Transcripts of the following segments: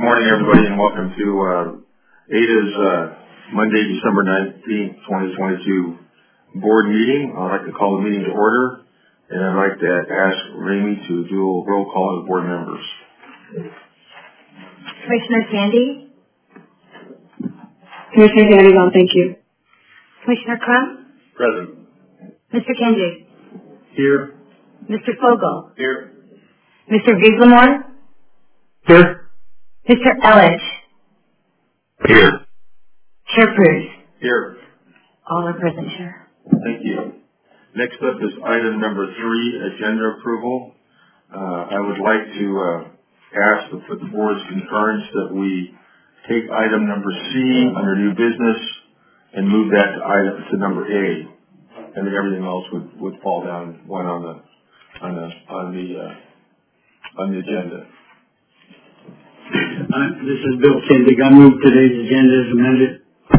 morning, everybody, and welcome to ADA's Monday, December 19th, 2022 board meeting. I'd like to call the meeting to order, and I'd like to ask Ramey to do a roll call of board members. Commissioner Sandy? Commissioner Sandy, thank you. Commissioner Crum? Present. Mr. Kenji? Here. Mr. Fogel? Here. Mr. Viglamore? Here. Mr. Elledge? Here. Chair Pruse? Here. All are present, Chair. Thank you. Next up is item number 3, agenda approval. I would like to ask for the board's concurrence that we take item number C under new business and move that to number A, and then everything else would fall down one on the agenda. This is Bill Kindig. I move today's agenda as amended.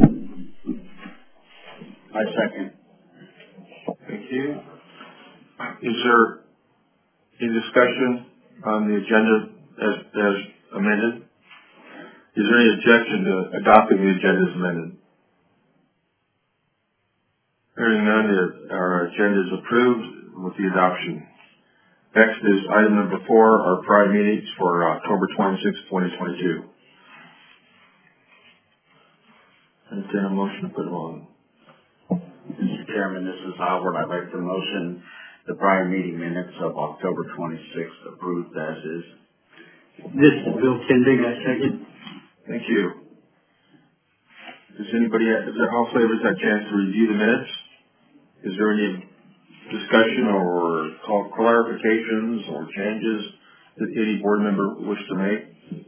I second. Thank you. Is there any discussion on the agenda as amended? Is there any objection to adopting the agenda as amended? Hearing none, our agenda is approved with the adoption. Next is item number 4, our prior meetings for October 26, 2022. Entertain a motion to put them on. Mr. Chairman, this is Howard. I'd like to motion the prior meeting minutes of October 26th approved as is. This is Bill Kindig. I second. Thank you. Does all flavors have a chance to review the minutes? Is there any discussion or clarifications or changes that any board member wish to make?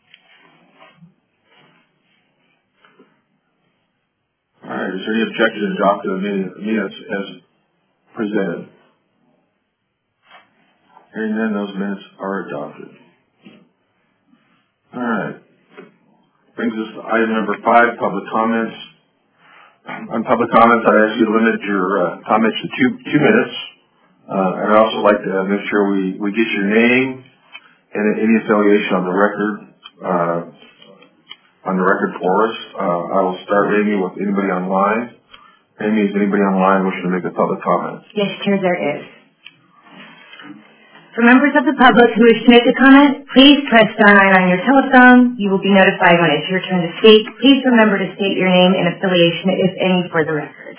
All right. Is there any objection to adopting the minutes as presented? Hearing none, those minutes are adopted. All right. Brings us to item number 5, public comments. On public comments, I ask you to limit your comments to 2 minutes. I'd also like to make sure we get your name and any affiliation on the record for us. I will start, Amy, with anybody online. Amy, is anybody online wishing to make a public comment? Yes, Chair, there is. For members of the public who wish to make a comment, please press star 9 on your telephone. You will be notified when it's your turn to speak. Please remember to state your name and affiliation, if any, for the record.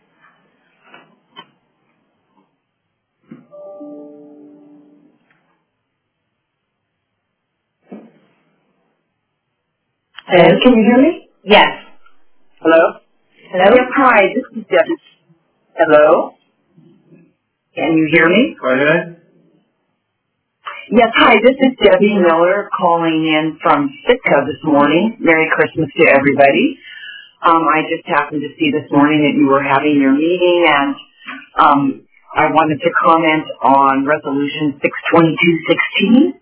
Hello, can you hear me? Yes. Hello? Hello? Yes, hi, this is Debbie. Hello? Can you hear me? Go ahead. Yes, hi, this is Debbie Miller calling in from Sitka this morning. Merry Christmas to everybody. I just happened to see this morning that you were having your meeting, and I wanted to comment on Resolution 62216.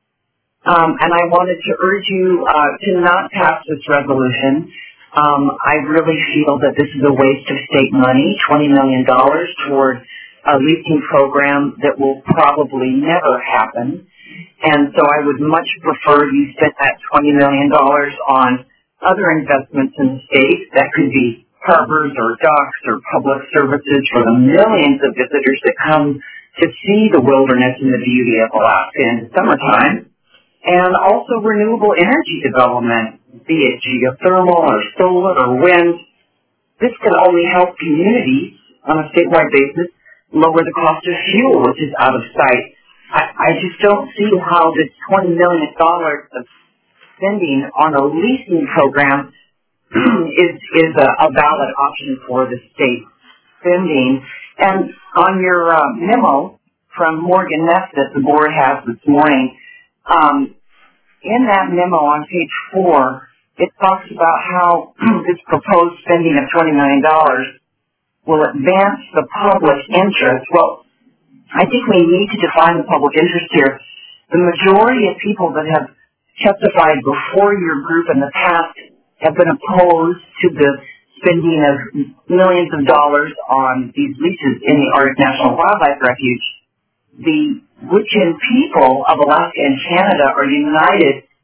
And I wanted to urge you to not pass this resolution. I really feel that this is a waste of state money, $20 million toward a leasing program that will probably never happen. And so I would much prefer you spend that $20 million on other investments in the state. That could be harbors or docks or public services for the millions of visitors that come to see the wilderness and the beauty of Alaska in the summertime. And also renewable energy development, be it geothermal or solar or wind. This can only help communities on a statewide basis lower the cost of fuel, which is out of sight. I just don't see how this $20 million of spending on a leasing program is a valid option for the state spending. And on your memo from Morgan Neff that the board has this morning, in that memo on page 4, it talks about how this proposed spending of $20 million will advance the public interest. Well, I think we need to define the public interest here. The majority of people that have testified before your group in the past have been opposed to the spending of millions of dollars on these leases in the Arctic National Wildlife Refuge. The Wiccan people of Alaska and Canada are united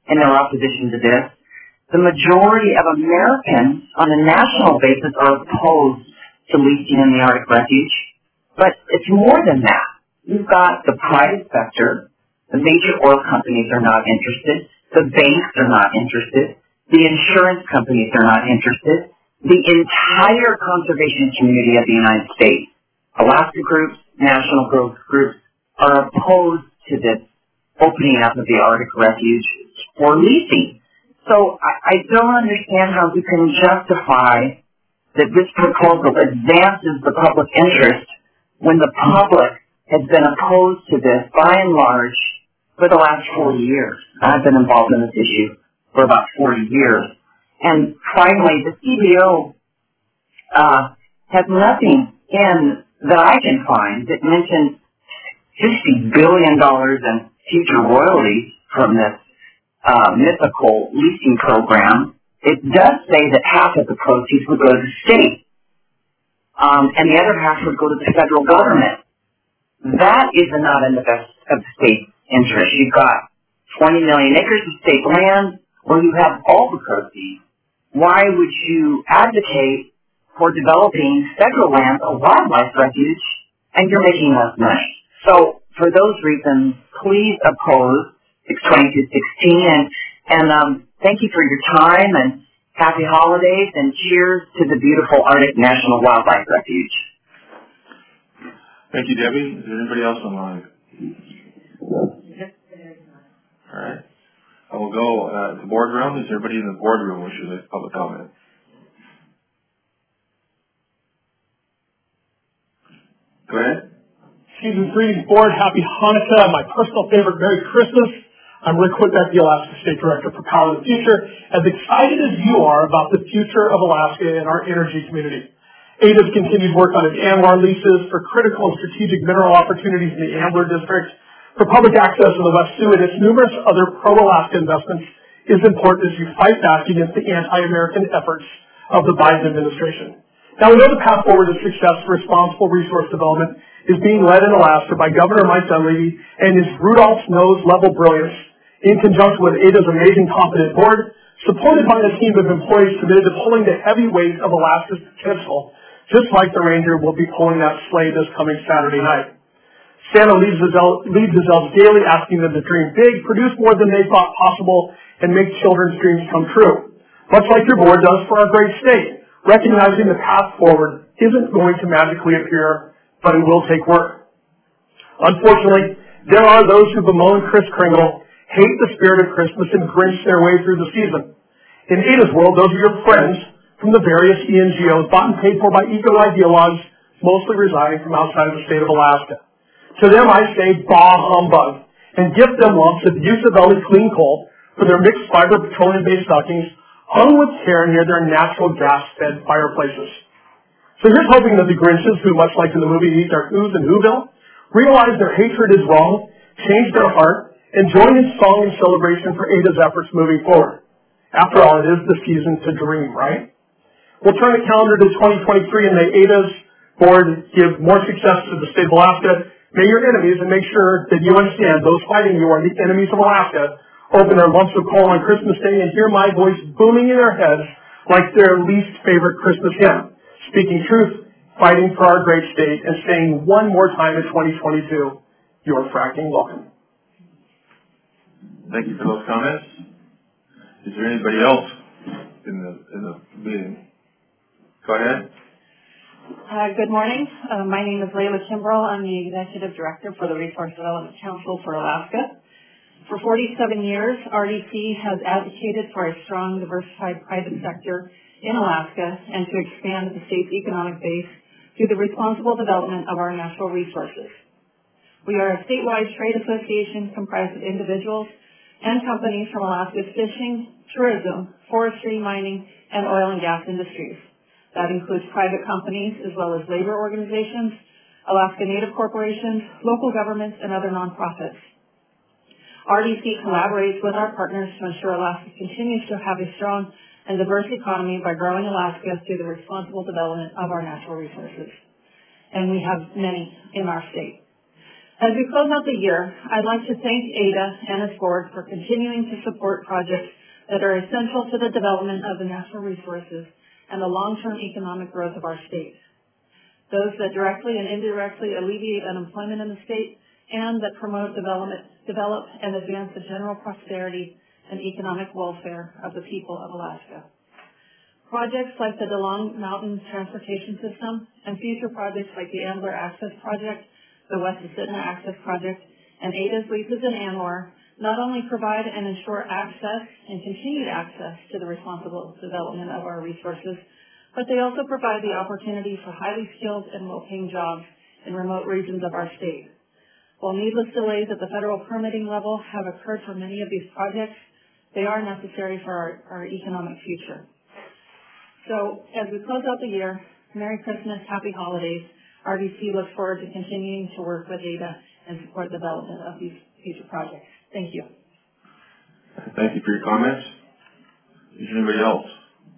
in their opposition to this. The majority of Americans on a national basis are opposed to leasing in the Arctic Refuge. But it's more than that. You've got the private sector. The major oil companies are not interested. The banks are not interested. The insurance companies are not interested. The entire conservation community of the United States, Alaska groups, national groups, are opposed to this opening up of the Arctic Refuge for leasing. So I don't understand how we can justify that this proposal advances the public interest when the public has been opposed to this by and large for the last 40 years. I've been involved in this issue for about 40 years. And finally, the CBO has nothing in that I can find that mentions $50 billion in future royalties from this mythical leasing program. It does say that half of the proceeds would go to the state, and the other half would go to the federal government. That is not in the best of the state's interest. You've got 20 million acres of state land where you have all the proceeds. Why would you advocate for developing federal land, a wildlife refuge, and you're making less money? So for those reasons, please oppose 62216, and thank you for your time, and happy holidays, and cheers to the beautiful Arctic National Wildlife Refuge. Thank you, Debbie. Is there anybody else online? All right. I will go to the boardroom. Is there anybody in the boardroom who wishes a public comment? Go ahead. Season's greetings, board. Happy Hanukkah. My personal favorite, Merry Christmas. I'm Rick Whitbeck, the Alaska State Director for Power of the Future. As excited as you are about the future of Alaska and our energy community. ADA's continued work on its ANWR leases for critical and strategic mineral opportunities in the Ambler District, for public access in the West Sioux, and its numerous other pro-Alaska investments is important as you fight back against the anti-American efforts of the Biden administration. Now, we know the path forward to success for responsible resource development is being led in Alaska by Governor Mike Dunleavy and his Rudolph's nose level brilliance, in conjunction with ADA's amazing competent board, supported by a team of employees committed to pulling the heavy weight of Alaska's potential, just like the Ranger will be pulling that sleigh this coming Saturday night. Santa leads his elves daily, asking them to dream big, produce more than they thought possible, and make children's dreams come true. Much like your board does for our great state, recognizing the path forward isn't going to magically appear, but it will take work. Unfortunately, there are those who bemoan Kris Kringle, hate the spirit of Christmas, and grinch their way through the season. In ADA's world, those are your friends from the various ENGOs bought and paid for by eco-ideologues, mostly residing from outside of the state of Alaska. To them, I say, bah humbug, and gift them lumps of Yusuf-Eli clean coal for their mixed fiber petroleum-based stockings hung with care near their natural gas-fed fireplaces. So here's hoping that the Grinches, who much like in the movie Eat Their Who's in Whoville, realize their hatred is wrong, change their heart, and join in song and celebration for ADA's efforts moving forward. After all, it is the season to dream, right? We'll turn the calendar to 2023 and may ADA's board give more success to the state of Alaska. May your enemies, and make sure that you understand those fighting you are the enemies of Alaska, open their lumps of coal on Christmas Day and hear my voice booming in their heads like their least favorite Christmas hymn, speaking truth, fighting for our great state, and saying one more time in 2022, you're fracking welcome. Thank you for those comments. Is there anybody else in the meeting? Go ahead. Good morning. My name is Layla Kimbrell. I'm the Executive Director for the Resource Development Council for Alaska. For 47 years, RDC has advocated for a strong, diversified private sector in Alaska and to expand the state's economic base through the responsible development of our natural resources. We are a statewide trade association comprised of individuals and companies from Alaska's fishing, tourism, forestry, mining, and oil and gas industries. That includes private companies as well as labor organizations, Alaska Native corporations, local governments, and other nonprofits. RDC collaborates with our partners to ensure Alaska continues to have a strong and diverse economy by growing Alaska through the responsible development of our natural resources. And we have many in our state. As we close out the year, I'd like to thank ADA and its board for continuing to support projects that are essential to the development of the natural resources and the long-term economic growth of our state. Those that directly and indirectly alleviate unemployment in the state and that promote develop and advance the general prosperity and economic welfare of the people of Alaska. Projects like the DeLong Mountain Transportation System and future projects like the Ambler Access Project, the West Asitna Access Project, and ADA's leases in Anwar not only provide and ensure access and continued access to the responsible development of our resources, but they also provide the opportunity for highly skilled and well-paying jobs in remote regions of our state. While needless delays at the federal permitting level have occurred for many of these projects, they are necessary for our economic future. So, as we close out the year, Merry Christmas, Happy Holidays. RDC looks forward to continuing to work with ADA and support development of these future projects. Thank you. Thank you for your comments. Is there anybody else?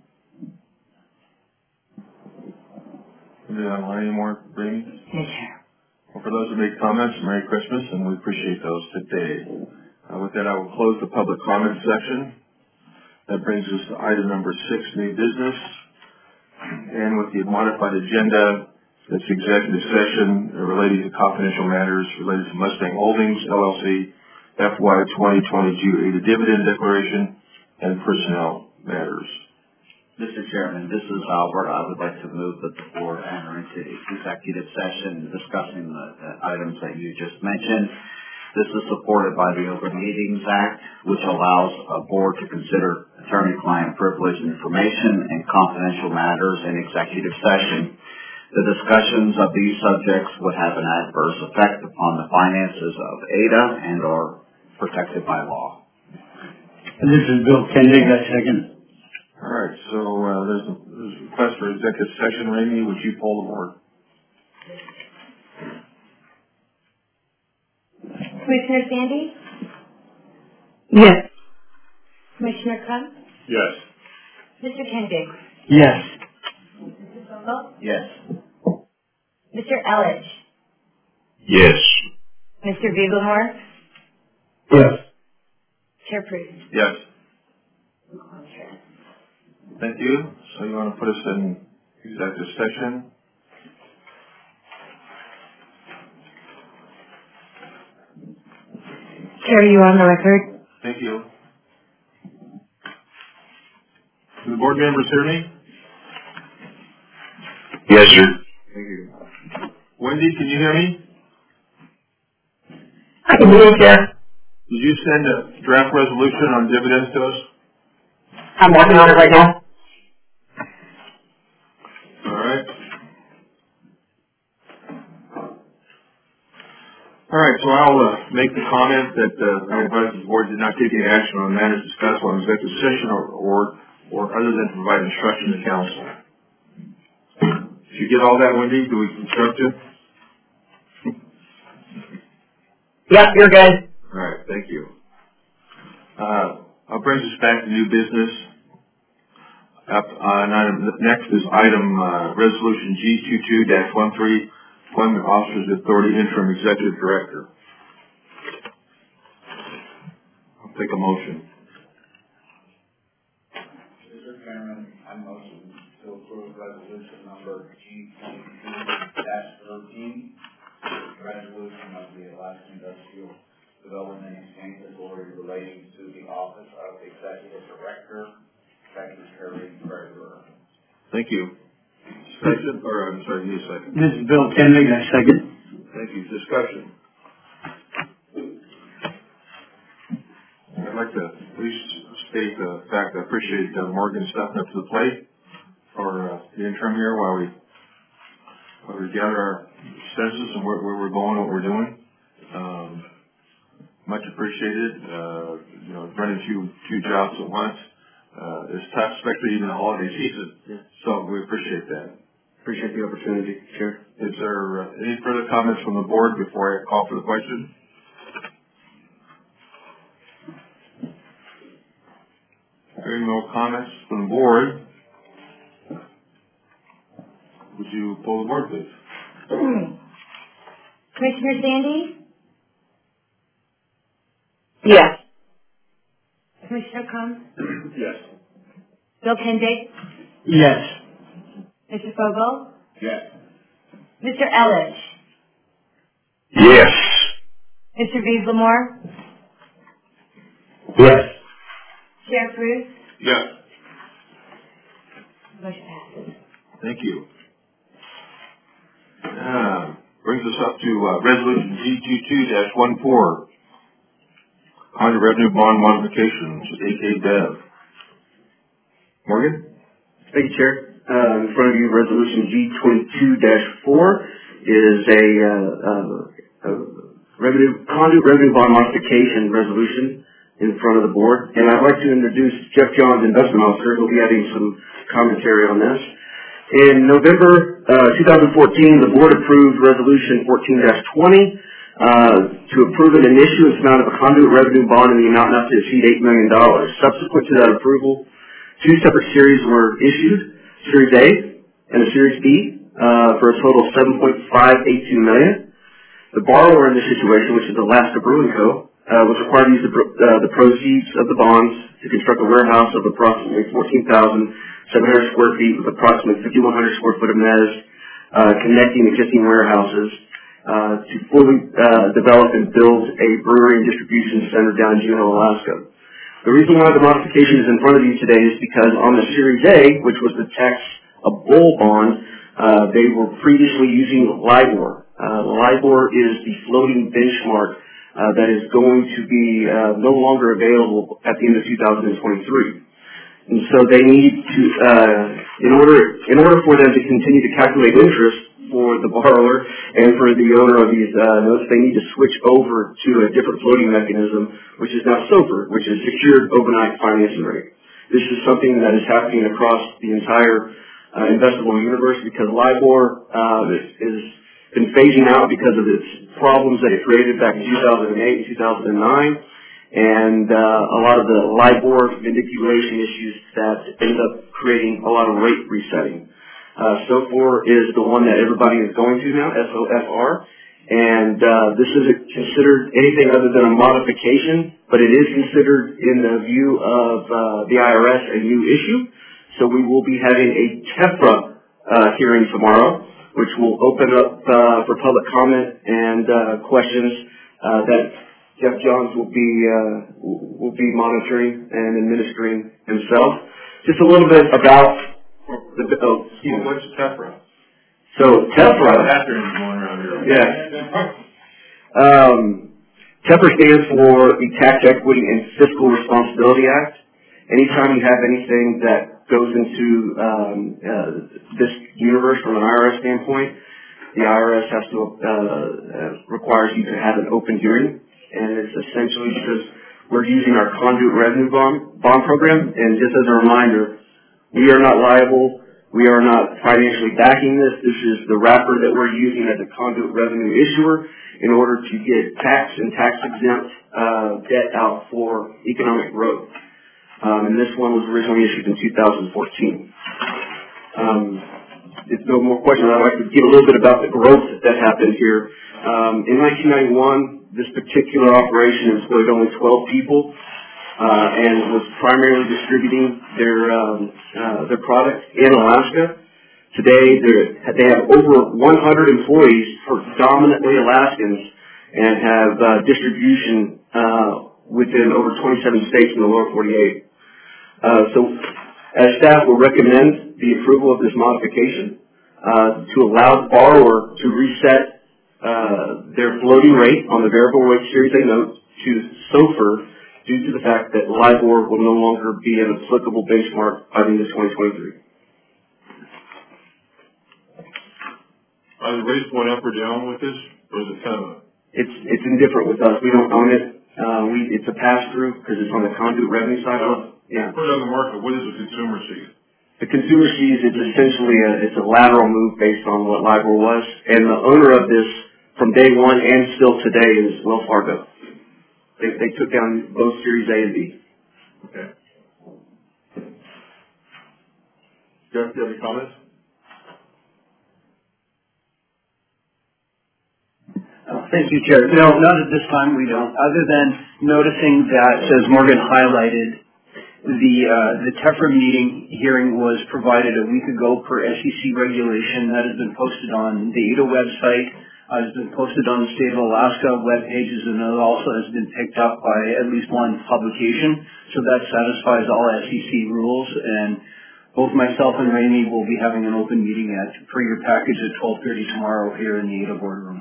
Anybody online anymore, Brady? Yes, sir. Well, for those who make comments, Merry Christmas, and we appreciate those today. With that, I will close the public comment section. That brings us to item number 6, new business. And with the modified agenda, that's executive session relating to confidential matters related to Mustang Holdings, LLC, FY 2022 ADA dividend declaration, and personnel matters. Mr. Chairman, this is Albert. I would like to move that the board enter into executive session discussing the items that you just mentioned. This is supported by the Open Meetings Act, which allows a board to consider attorney-client privileged information and confidential matters in executive session. The discussions of these subjects would have an adverse effect upon the finances of ADA and are protected by law. And this is Bill Kendig, I second. All right, so there's a request for executive session. Ramey, would you poll the board? Commissioner Sandy? Yes. Commissioner Krum? Yes. Mr. Kendig? Yes. Mr. Vogel? Yes. Mr. Elledge? Yes. Mr. Beaglemore? Yes. Chair Priest? Yes. Thank you. So you want to put us in executive session? Chair, you on the record? Thank you. Do the board members hear me? Yes, sir. Thank you. Wendy, can you hear me? I can hear you, Chair. Did you send a draft resolution on dividends to us? I'm working on it right now. All right. All right, so I'll make the comment that I advise the board did not take any action on matters discussed on executive session or other than provide instruction to council. Did you get all that, Wendy? Do we instruct you? Yep, you're good. All right, thank you. I'll bring us back to new business. Next is item resolution G22-13, appointment officers authority interim executive director. I'll take a motion. Mr. Chairman, I motion to approve resolution number G22-13, resolution of the Alaska Industrial Development Exchange Authority relating to the office of executive director, secretary, treasurer. Thank you. Discussion, or I'm sorry, need a second. This is Bill Kendig, I second. Thank you. Discussion. I'd like to at least state the fact that I appreciate Morgan stepping up to the plate for the interim here while we gather our senses and where we're going, what we're doing. Much appreciated. Running two jobs at once is tough, especially even the holiday season. Yeah. So we appreciate that. Appreciate the opportunity, Chair. Is there any further comments from the board before I call for the question? Hearing no comments from the board, would you pull the board, please? Commissioner Sandy? Commissioner Combs? Yes. Bill Kendig? Yes. Mr. Fogel? Yes. Mr. Ellis? Yes. Mr. Beasley-Moore? Yes. Sheriff Bruce? Yes. Motion passes. Thank you. Brings us up to Resolution G22-14, Conduit Revenue Bond Modifications, AK Bev. Morgan? Thank you, Chair. In front of you, Resolution G22-4 is a conduit revenue bond modification resolution in front of the board. And I'd like to introduce Jeff Johns, Investment Officer, who will be adding some commentary on this. In November 2014, the board approved Resolution 14-20 to approve an issuance amount of a conduit revenue bond in the amount not to exceed $8 million. Subsequent to that approval, two separate series were issued, Series A and a Series B, for a total of $7.582 million. The borrower in this situation, which is Alaska Brewing Co., was required to use the proceeds of the bonds to construct a warehouse of approximately 14,700 square feet with approximately 5,100 square foot of mezz connecting existing warehouses to fully develop and build a brewery and distribution center down in Juneau, Alaska. The reason why the modification is in front of you today is because on the Series A, which was the a bull bond, they were previously using LIBOR. LIBOR is the floating benchmark that is going to be no longer available at the end of 2023. And so they need to, in order for them to continue to calculate interest for the borrower and for the owner of these notes, they need to switch over to a different floating mechanism, which is now SOFR, which is Secured Overnight Financing Rate. This is something that is happening across the entire investable universe because LIBOR has been phasing out because of its problems that it created back in 2008 and 2009. And a lot of the LIBOR manipulation issues that ended up creating a lot of rate resetting. SOFR is the one that everybody is going to now, SOFR, and this isn't considered anything other than a modification, but it is considered in the view of the IRS a new issue. So we will be having a TEFRA hearing tomorrow, which will open up for public comment and questions that Jeff Johns will be monitoring and administering himself. Just a little bit about What's TEFRA? So TEFRA. Acronyms going around here. Yeah. TEFRA stands for the Tax Equity and Fiscal Responsibility Act. Anytime you have anything that goes into this universe from an IRS standpoint, the IRS has to requires you to have an open hearing. And it's essentially because we're using our conduit revenue bond program. And just as a reminder, we are not liable. We are not financially backing this. This is the wrapper that we're using as a conduit revenue issuer in order to get tax and tax-exempt debt out for economic growth. And this one was originally issued in 2014. If no more questions, I'd like to give a little bit about the growth that happened here. In 1991, this particular operation employed only 12 people and was primarily distributing their product in Alaska. Today, they have over 100 employees, predominantly Alaskans, and have distribution within over 27 states in the lower 48. So, as staff will recommend the approval of this modification to allow the borrower to reset their floating rate on the variable rate Series A note to SOFR due to the fact that LIBOR will no longer be an applicable benchmark by the end of 2023. Are the rates going up or down with this, or is it kind of It's indifferent with us. We don't own it. It's a pass-through because it's on the conduit revenue side. Yeah. Put it on the market. What does the consumer see? The consumer sees it's essentially a lateral move based on what LIBOR was, and the owner of this from day one and still today is Wells Fargo. They took down both Series A and B. Okay. Jeff, do you have any comments? Thank you, Chair. No, not at this time we don't, other than noticing that, as Morgan highlighted, The TEFRA meeting hearing was provided a week ago per SEC regulation. That has been posted on the ADA website, has been posted on the State of Alaska web pages, and it also has been picked up by at least one publication. So that satisfies all SEC rules, and both myself and Ramey will be having an open meeting for your package at 12:30 tomorrow here in the ADA boardroom.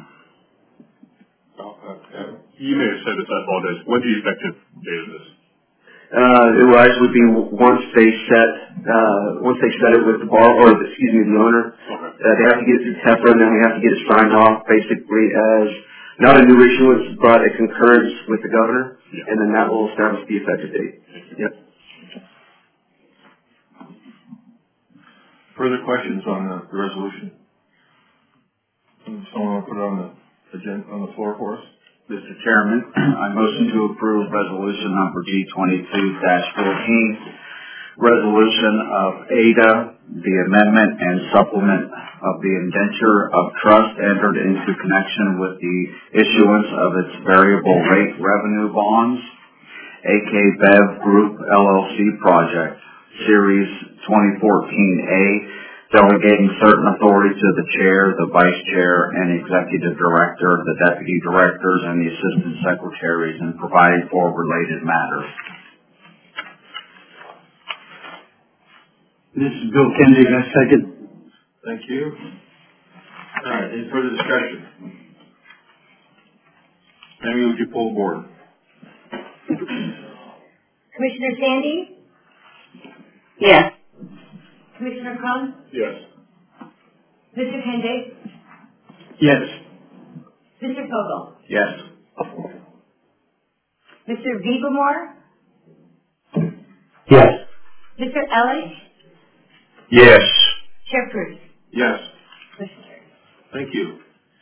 You may have said this, I apologize. What's the effective date of this? It will actually be once they set it with the the owner. Okay. They have to get it to TEFRA, and then we have to get it signed off basically as not a new issuance, but a concurrence with the governor, and then that will establish the effective date. Yep. Further questions on the resolution? Someone will put it on the agenda, on the floor for us? Mr. Chairman, I motion to approve resolution number G22-14, resolution of ADA, the amendment and supplement of the indenture of trust entered into connection with the issuance of its variable rate revenue bonds, AK Bev Group LLC project, Series 2014A, delegating certain authority to the chair, the vice chair, and executive director, the deputy directors, and the assistant secretaries, and providing for related matters. This is Bill Kennedy, I second. Thank you. All right, any further discussion? Amy, would you pull the board? Commissioner Sandy? Yes. Commissioner Crum? Yes. Mr. Kende? Yes. Mr. Fogel? Yes. Mr. Vivermore? Yes. Mr. Ellis? Yes. Chair Pruse? Yes. Motion carries. Thank you.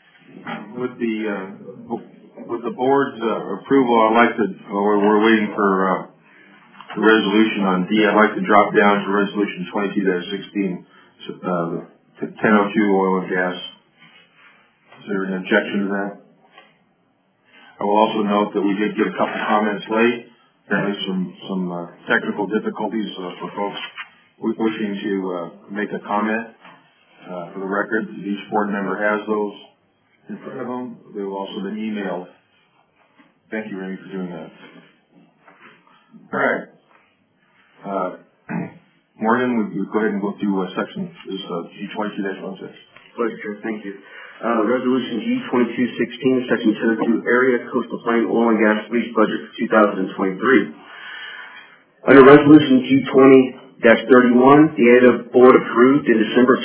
With the board's approval, I'd like to, we're waiting for the resolution on D. I'd like to drop down to resolution 22-16, 1002 oil and gas. Is there an objection to that? I will also note that we did get a couple comments late. Apparently some technical difficulties for folks wishing to make a comment. For the record, each board member has those in front of them. They will also been emailed. Thank you, Remy, for doing that. All right. Morgan, would you go ahead and go through section G22-16? Pleasure, thank you. Resolution G22-16, Section 1002, Area Coastal Plain Oil and Gas Lease Budget for 2023. Under Resolution G20-31, the ADA Board approved in December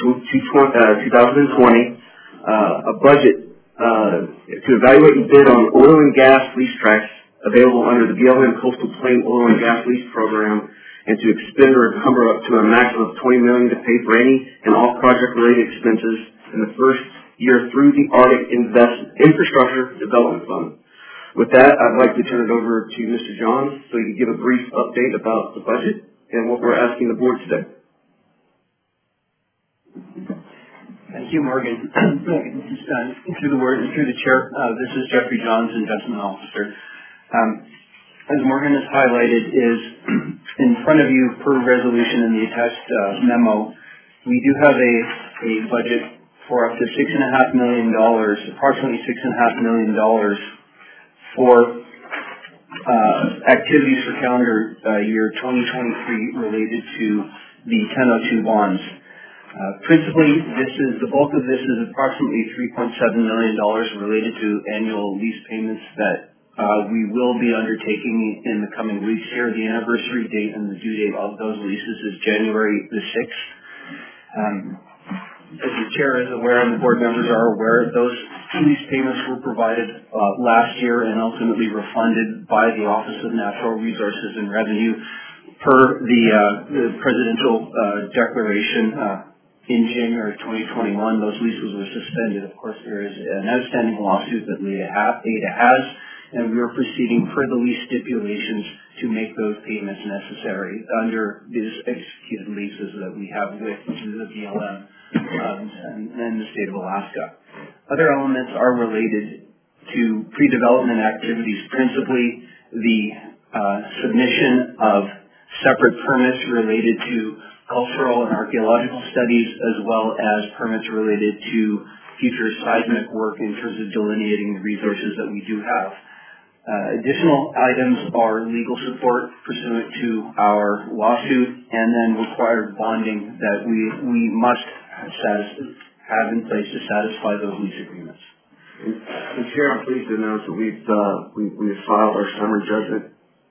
2020 a budget to evaluate and bid on oil and gas lease tracts available under the BLM Coastal Plain Oil and Gas Lease Program, and to expend or encumber up to a maximum of $20 million to pay for any and all project-related expenses in the first year through the Arctic Infrastructure Development Fund. With that, I'd like to turn it over to Mr. Johns so he can give a brief update about the budget and what we're asking the board today. Thank you, Morgan. Through the chair, this is Jeffrey Johns, Investment Officer. As Morgan has highlighted, is in front of you per resolution in the attached memo, we do have a budget for up to $6.5 million, approximately $6.5 million for activities for calendar year 2023 related to the 1002 bonds. Principally, the bulk of this is approximately $3.7 million related to annual lease payments that we will be undertaking in the coming weeks here. The anniversary date and the due date of those leases is January the 6th. As the chair is aware and the board members are aware, those lease payments were provided last year and ultimately refunded by the Office of Natural Resources and Revenue per the presidential declaration in January 2021. Those leases were suspended. Of course, there is an outstanding lawsuit that ADA has, and we are proceeding per the lease stipulations to make those payments necessary under these executed leases that we have with the BLM and the state of Alaska. Other elements are related to pre-development activities, principally the submission of separate permits related to cultural and archaeological studies, as well as permits related to future seismic work in terms of delineating the resources that we do have. Additional items are legal support pursuant to our lawsuit, and then required bonding that we must have in place to satisfy those lease agreements. And Chair, I'm pleased to announce that we've filed our summary judgment.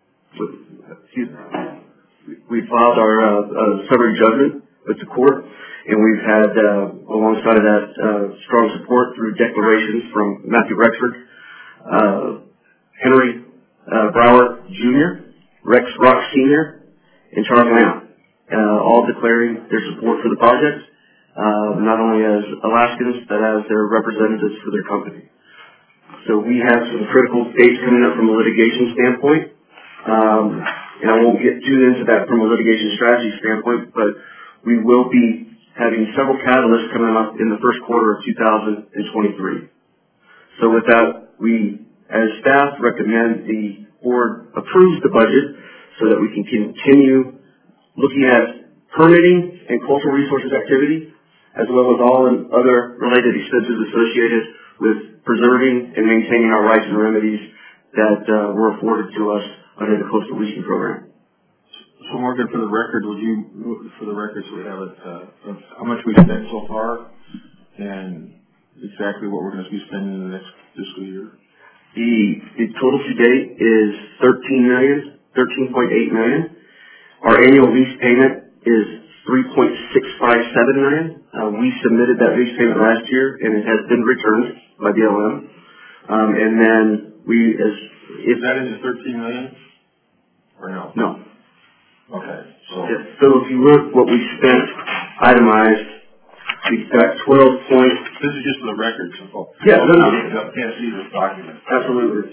We filed our summary judgment with the court, and we've had alongside of that strong support through declarations from Matthew Rexford, Henry Brower Jr., Rex Rock Sr., and Charles Lamb, all declaring their support for the project, not only as Alaskans, but as their representatives for their company. So we have some critical dates coming up from a litigation standpoint, and I won't get too into that from a litigation strategy standpoint, but we will be having several catalysts coming up in the first quarter of 2023. So with that, we as staff recommend the board approves the budget so that we can continue looking at permitting and cultural resources activity, as well as all other related expenses associated with preserving and maintaining our rights and remedies that were afforded to us under the Coastal Leasing Program. So Morgan, for the record, so we have it, how much we spent so far, and exactly what we're going to be spending in the next fiscal year? The total to date is $13.8 million. Our annual lease payment is $3.657 million. We submitted that lease payment last year, and it has been returned by BLM. And then is that in the $13 million, or no? No. Okay. So if you look what we spent itemized, we've got 12 points. This is just for the record. So yeah, no. You can't see this document. Absolutely.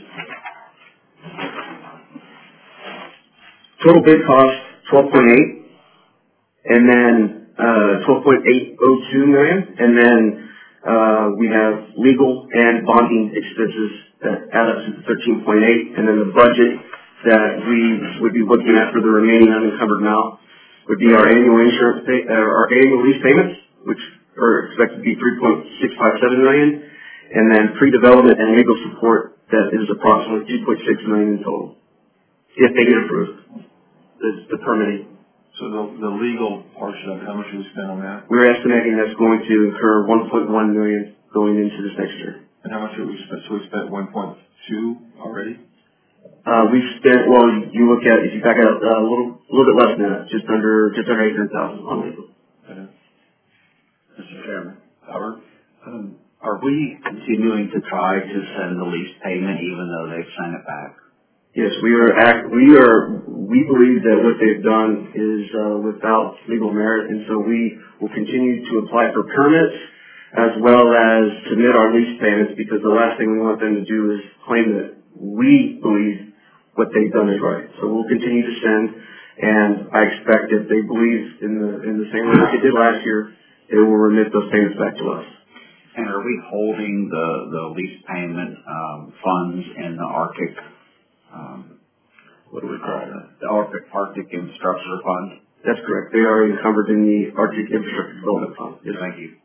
Total bid cost 12.8, and then 12.802 million, and then we have legal and bonding expenses that add up to the 13.8, and then the budget that we would be looking at for the remaining unencumbered amount would be our annual our annual lease payments, which are expected to be 3.657 million, and then pre-development and legal support that is approximately 2.6 million in total, if they get approved. The permitting. So the legal portion of it, how much do we spend on that? We're estimating that's going to incur 1.1 million going into this next year. And how much did we spend? So we spent 1.2 already? We've spent, well, you look at, if you back out a little bit less than that, just under 800,000 on legal. Okay. Mr. Chairman. Howard? Are we continuing to try to send the lease payment even though they've sent it back? Yes, we believe that what they've done is without legal merit, and so we will continue to apply for permits as well as submit our lease payments, because the last thing we want them to do is claim that we believe what they've done is right. So we'll continue to send, and I expect if they believe in the same way that they did last year, they will remit those payments back to us. And are we holding the lease payment funds in the Arctic? What do we call that? The Arctic Infrastructure Fund? That's correct. They are encumbered in the Arctic Infrastructure Development Fund. Yes, thank you.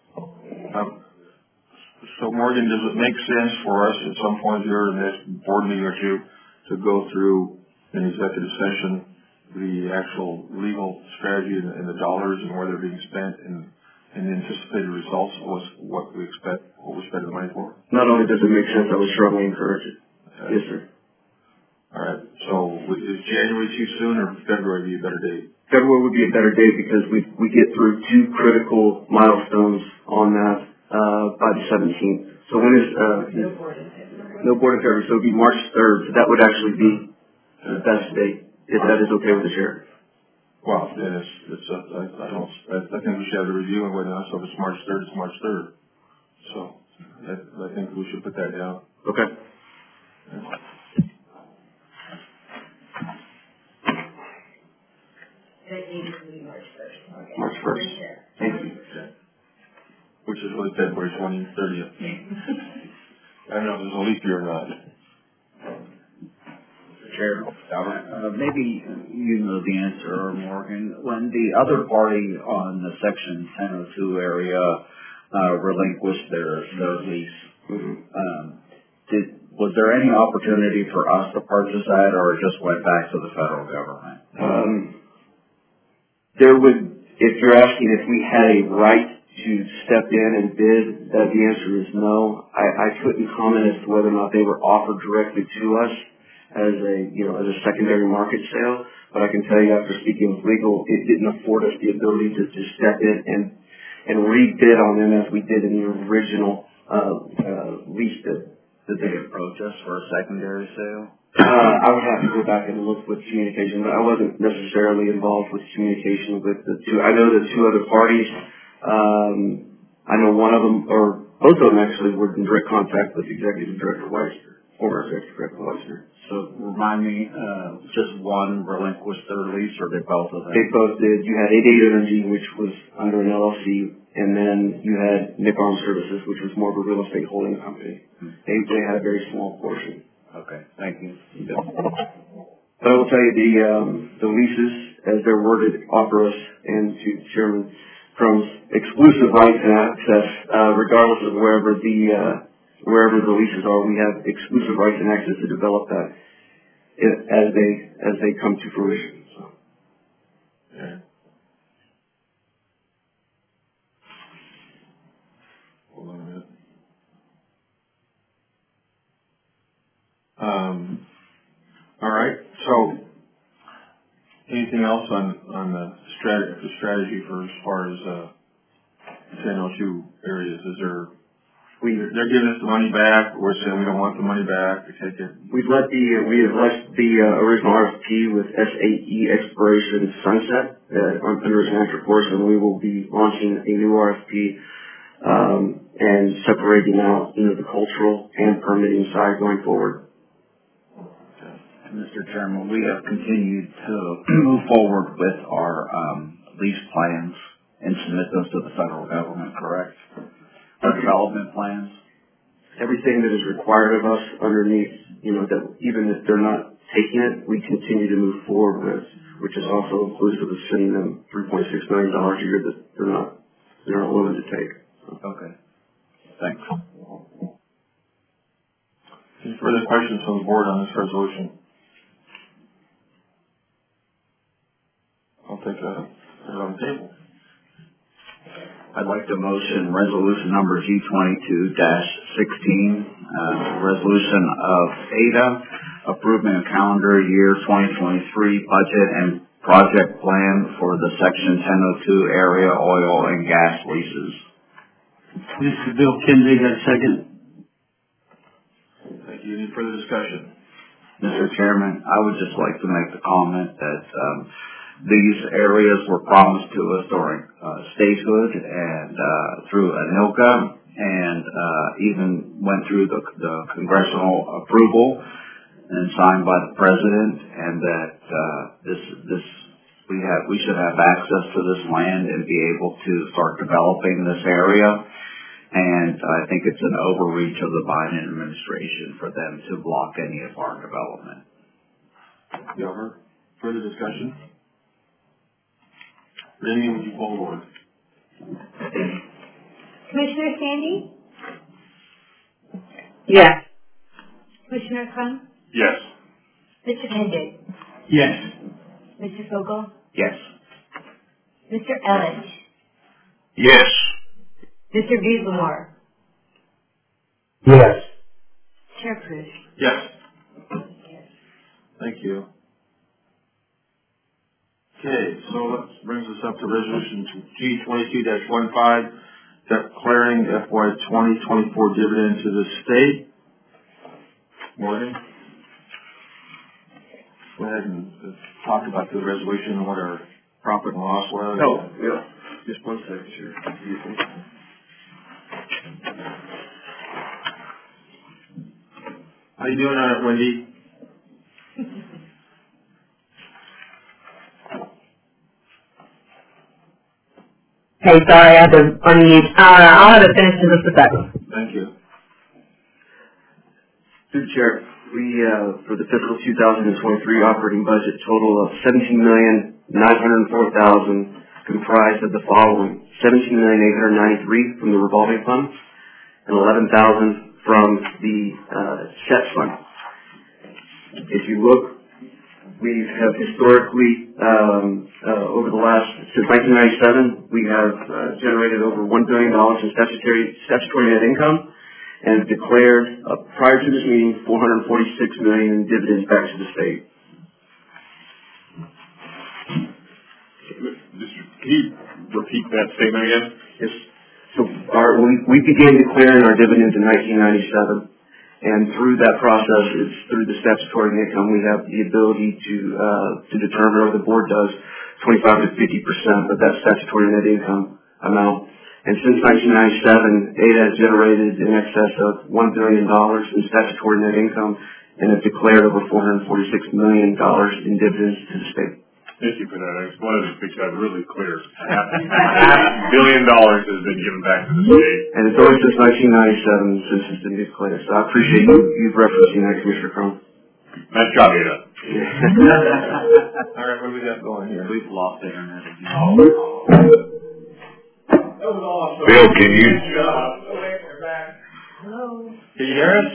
So Morgan, does it make sense for us at some point here in this board meeting or two to go through an executive session the actual legal strategy and the dollars and where they're being spent and the anticipated results of what we expect, what we're spending the money for? Not only does it make sense, I would strongly encourage it. Okay. Yes, sir. All right. So is January too soon, or February be a better date? February would be a better date because we get through two critical milestones on that by the 17th. So when is no board in February? So it would be March 3rd. So that would actually be the best date if that is okay with the chair. Well, then I think we should have a review and whatnot. So if it's March 3rd, it's March 3rd. So I think we should put that down. Okay. Yeah. March 1st. Thank you. Which is really February 30th. I don't know if there's a leap year or not. Chair, maybe you know the answer, Morgan. When the other party on the Section 1002 area relinquished their lease, was there any opportunity for us to purchase that, or it just went back to the federal government? If you're asking if we had a right to step in and bid, the answer is no. I couldn't comment as to whether or not they were offered directly to us as a secondary market sale, but I can tell you after speaking with legal, it didn't afford us the ability to just step in and rebid on them as we did in the original lease bid. Did they approach us for a secondary sale? I would have to go back and look with communication. I wasn't necessarily involved with communication with the two. I know the two other parties. I know one of them, or both of them actually, were in direct contact with Executive Director Weisner, former Executive Director Weisner. So remind me, just one relinquished their lease, or did both of them? They both did. You had 88 Energy, which was under an LLC, and then you had Nick Arm Services, which was more of a real estate holding company. They had a very small portion. Okay, thank you. But I will tell you, the leases, as they're worded, offer us and to Chairman Crumb's exclusive rights and access, regardless of wherever the leases are. We have exclusive rights and access to develop that as they come to fruition. So. Yeah. Hold on a minute. All right. So, anything else on the strategy for as far as 1002 areas? Is there? They're giving us the money back. We're saying we don't want the money back. We take it. We have left the original RFP with SAE expiration sunset under its natural course, and we will be launching a new RFP and separating out the cultural and permitting side going forward. Mr. Chairman, we have continued to move forward with our lease plans and submit those to the federal government, correct? Our development plans? Everything that is required of us underneath, that even if they're not taking it, we continue to move forward with, which is also inclusive of sending them $3.6 million a year that they're not willing to take. Okay. Thanks. Any further questions from the board on this resolution? I'll take that on the table. I'd like to motion resolution number G22-16, resolution of ADA, approving a calendar year 2023 budget and project plan for the Section 1002 area oil and gas leases. This is Bill Kinsey, got a second. Thank you. Any further discussion? Mr. Chairman, I would just like to make the comment that these areas were promised to us during statehood and through ANILCA, and even went through the congressional approval and signed by the president, and that we should have access to this land and be able to start developing this area. And I think it's an overreach of the Biden administration for them to block any of our development. Governor, further discussion? Randy, would you poll the board? Commissioner Sandy? Yes. Commissioner Crum? Yes. Mr. Kinsey? Yes. Mr. Fogel? Yes. Mr. Elledge? Yes. Mr. Beaslemore? Yes. Chair Cruz? Yes. Thank you. Okay, so that brings us up to resolution G22-15, declaring FY 2024 dividend to the state. Morgan? Go ahead and talk about the resolution and what our profit and loss was. Oh, yeah. Just one second, sir. How you doing on it, Wendy? Hey, sorry, I had to unmute. I'll have it finished in just a second. Thank you. Through the chair. We, for the fiscal 2023 operating budget total of $17,904,000 comprised of the following: $17,893,000 from the revolving fund and $11,000 from the SET fund. If you look, we have historically, over the last, since 1997, we have generated over $1 billion in statutory net income, and declared, prior to this meeting, $446 million in dividends back to the state. Can you repeat that statement again? Yes. So we began declaring our dividends in 1997, and through that process, it's through the statutory income, we have the ability to determine, or the board does, 25 to 50% of that statutory net income amount. And since 1997, ADA has generated in excess of $1 billion in statutory net income and has declared over $446 million in dividends to the state. Thank you for that. I just wanted to make that really clear. $500 million has been given back to the state. And it's only since 1997 since it's been declared. So I appreciate you referencing that, Commissioner Crum. Nice job, Ada. All right, what do we got going here? We've lost internet again. Bill, can you? Can you hear us?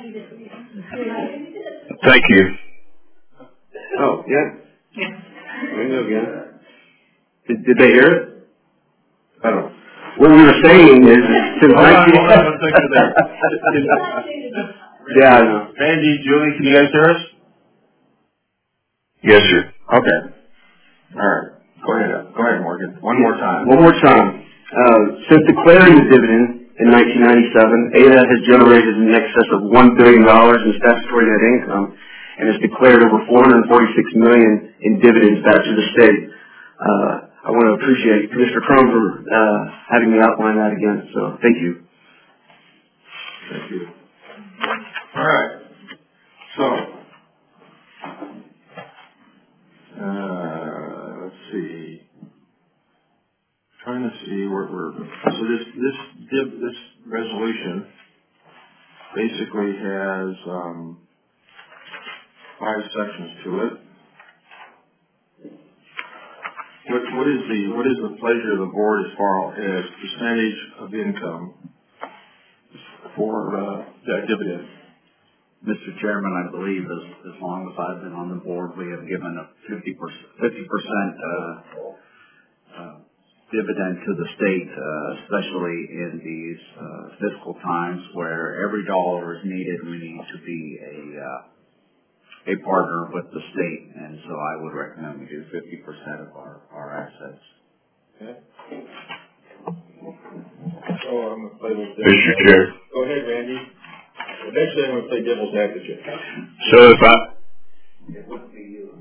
Thank you. Oh, yeah. There you go again. Did they hear it? I don't know. What we were saying is, since yeah, I know. Randy, Julie, can you guys hear us? Yes, sir. Okay. All right. Go ahead, Morgan. One more time. Since declaring the dividend in 1997, ADA has generated in excess of $1 billion in statutory net income and has declared over $446 million in dividends back to the state. I want to appreciate Commissioner Crum for having me outline that again. So thank you. Thank you. All right. So, let's see. Trying to see where so this resolution basically has 5 sections to it. What is the pleasure of the board as far as percentage of income for that dividend? Mr. Chairman, I believe as long as I've been on the board, we have given a 50% dividend to the state, especially in these fiscal times where every dollar is needed. We need to be a partner with the state, and so I would recommend we do 50% of our assets. Okay. So I'm going to play with this. Mr. Chair. Go ahead, Randy. Eventually I'm going to play devil's advocate. So if I... It wouldn't be you.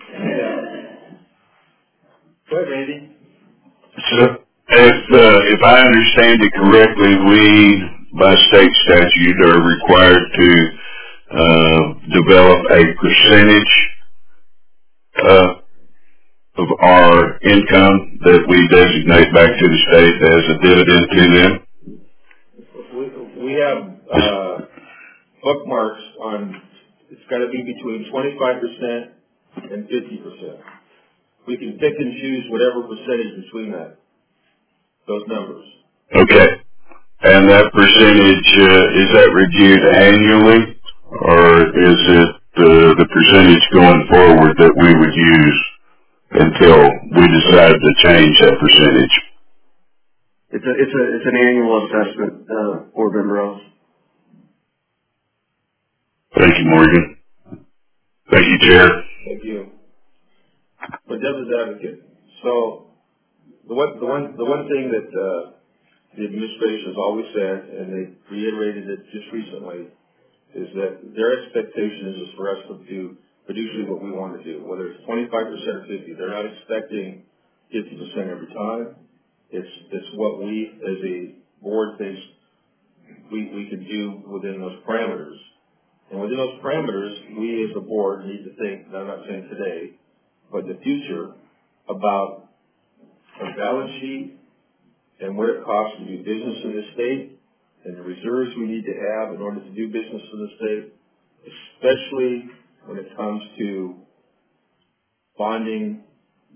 Go ahead, Randy. So if I understand it correctly, we, by state statute, are required to develop a percentage of our income that we designate back to the state as a dividend to them. We have bookmarks on, it's got to be between 25% and 50%. We can pick and choose whatever percentage between those numbers. Okay. And that percentage, is that reviewed annually, or is it the percentage going forward that we would use until we decide to change that percentage? It's an annual assessment, Board Member Rose. Thank you, Morgan. Thank you, Chair. Thank you. But devil's advocate. So the one thing that the administration has always said, and they reiterated it just recently, is that their expectation is for us to do fiduciary what we want to do, whether it's 25% or 50%. They're not expecting 50% every time. It's what we as a board thinks we can do within those parameters. And within those parameters, we as a board need to think, and I'm not saying today, but in the future, about our balance sheet and what it costs to do business in the state and the reserves we need to have in order to do business in the state, especially when it comes to bonding,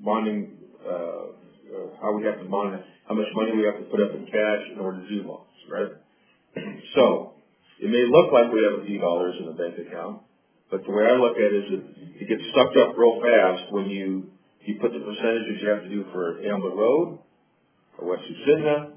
how we have to bond it, how much money we have to put up in cash in order to do loans, right? So, it may look like we have a few dollars in the bank account, but the way I look at it is it gets sucked up real fast when you put the percentages you have to do for Ambler Road, or West Ucinta,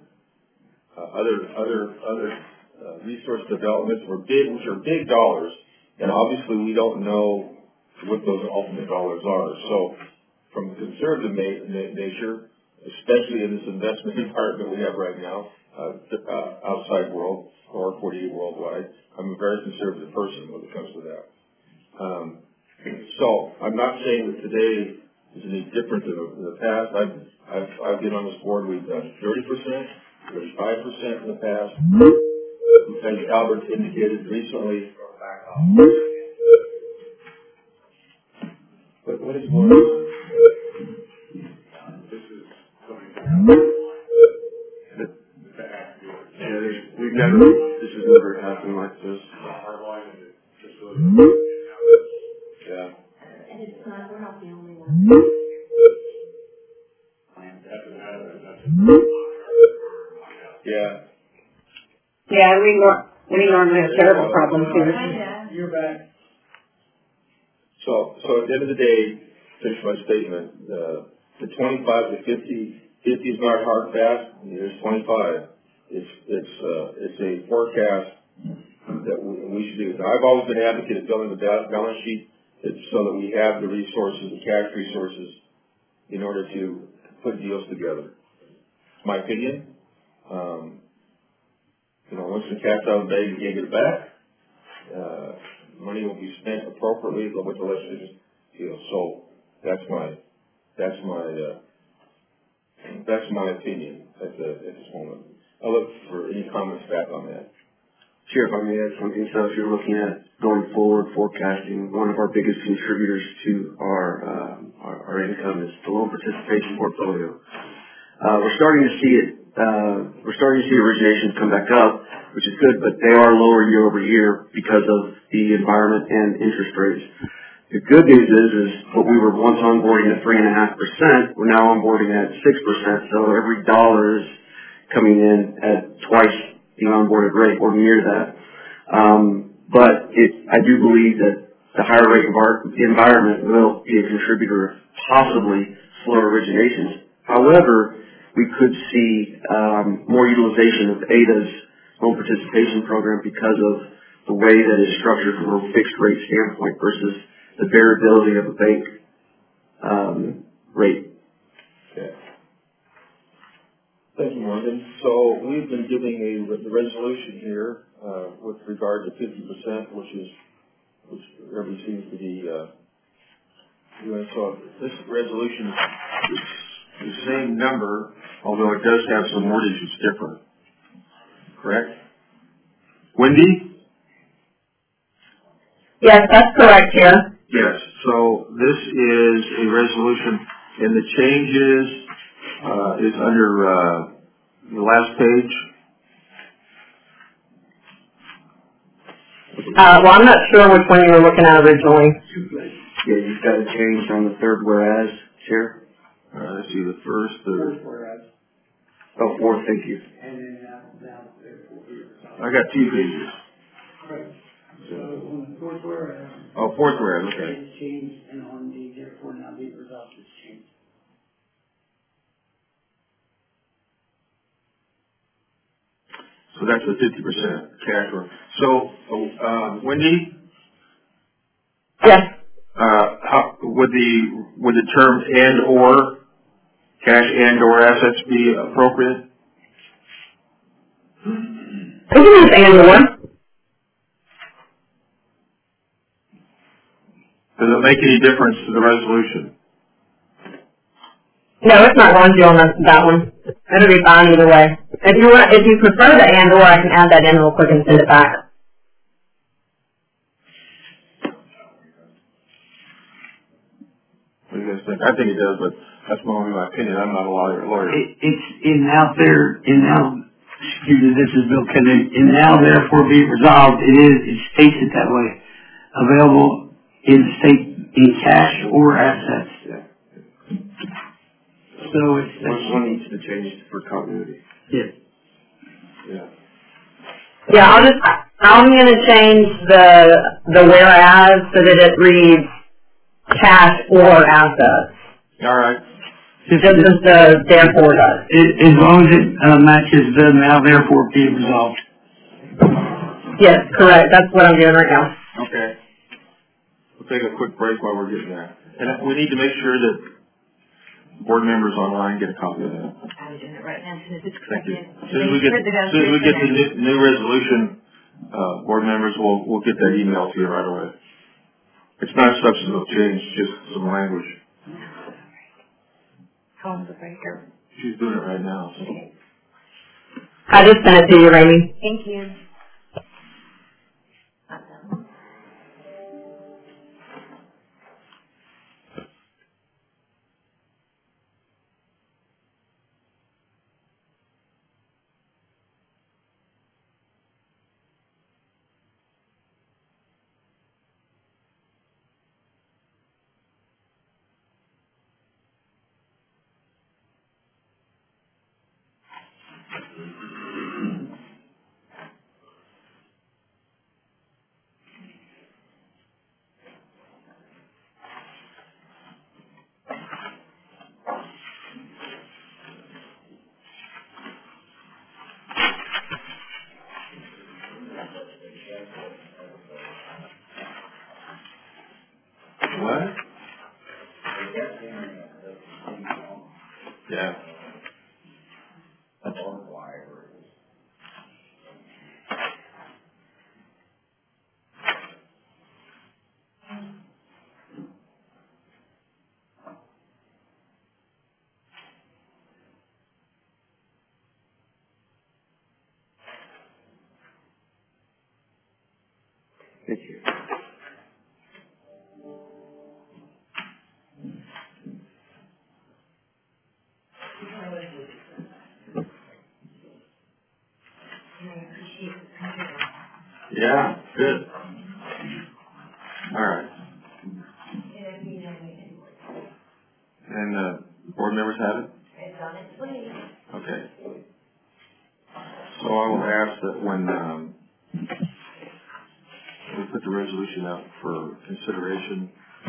other resource developments which are big dollars, and obviously we don't know what those ultimate dollars are. So, from a conservative nature, especially in this investment environment we have right now, outside world or 48 worldwide, I'm a very conservative person when it comes to that. So, I'm not saying that today is any different than the past. I've been on this board. We've done 30%, 35% in the past. As Albert indicated recently. But what is going on? This has never happened like this. Yeah. And it's not, we're not the only ones. Yeah. Yeah, we normally have terrible problems here. You're back. So at the end of the day, finish my statement. The 25 to 50 is not hard fast. There's 25. It's a forecast that we should do. Now, I've always been an advocate of building the balance sheet so that we have the resources, the cash resources, in order to put deals together. It's my opinion. Once the cat's out of the bag, you can't get it back. Money will be spent appropriately with the legislative deal. So that's my opinion at this moment. I look for any comments back on that. Chair, if I may add something. So if you're looking at going forward forecasting, one of our biggest contributors to our income is the loan participation portfolio. We're starting to see it. We're starting to see originations come back up, which is good, but they are lower year over year because of the environment and interest rates. The good news is what we were once onboarding at 3.5%, we're now onboarding at 6%. So every dollar is coming in at twice the onboarded rate or near that. But I do believe that the higher rate environment will be a contributor of possibly slower originations. However, we could see more utilization of ADA's loan participation program because of the way that it's structured from a fixed rate standpoint versus the variability of a bank rate. Okay. Thank you, Morgan. So we've been giving the resolution here with regard to 50%, which everybody seems to be doing. So this resolution is the same number, although it does have some wordage that's different. Correct? Wendy? Yes, that's correct, Chair. Yes. So this is a resolution, and the changes is under the last page. Well, I'm not sure which one you were looking at originally. Yeah, you've got it changed on the third whereas, Chair. Let's see, the first, fourth, thank you. I got two pages. Fourth whereas. Oh, fourth whereas, okay. It's changed, and on the therefore now be resolved is changed. So that's the 50% cash flow. So, Wendy? Yes. How would the term and or cash and or assets be appropriate? I can use and or. Does it make any difference to the resolution? No, it's not going to on that one. It'll be fine either way. If you prefer the and or, I can add that in real quick and send it back. What do you guys think? I think it does, but that's only my opinion. I'm not a lawyer. It's in out there, in now, excuse me, this is Bill Kennedy, in now therefore be resolved. It states it that way. available in the state in cash or assets. So it's One needs to change for continuity. yes. Yeah. Yeah, I'm gonna change the whereas so that it reads cash or assets. All right. Just as the therefore does. As long as it matches the now therefore be resolved. Yes, correct. That's what I'm doing right now. Okay. We'll take a quick break while we're getting that. And we need to make sure that board members online get a copy of that. I'm doing it right now, as soon as it's Thank you. corrected. As soon as we get the new resolution, board members will get that email to you right away. It's not a substantive change, just some language. Calling the breaker. She's doing it right now. So. I just sent it to you, Rainey. Thank you. What? Yeah. That's all. Thank you. Yeah, good. All right. And board members have it? It's on its way. Okay. So I will ask that when we put the resolution out for consideration,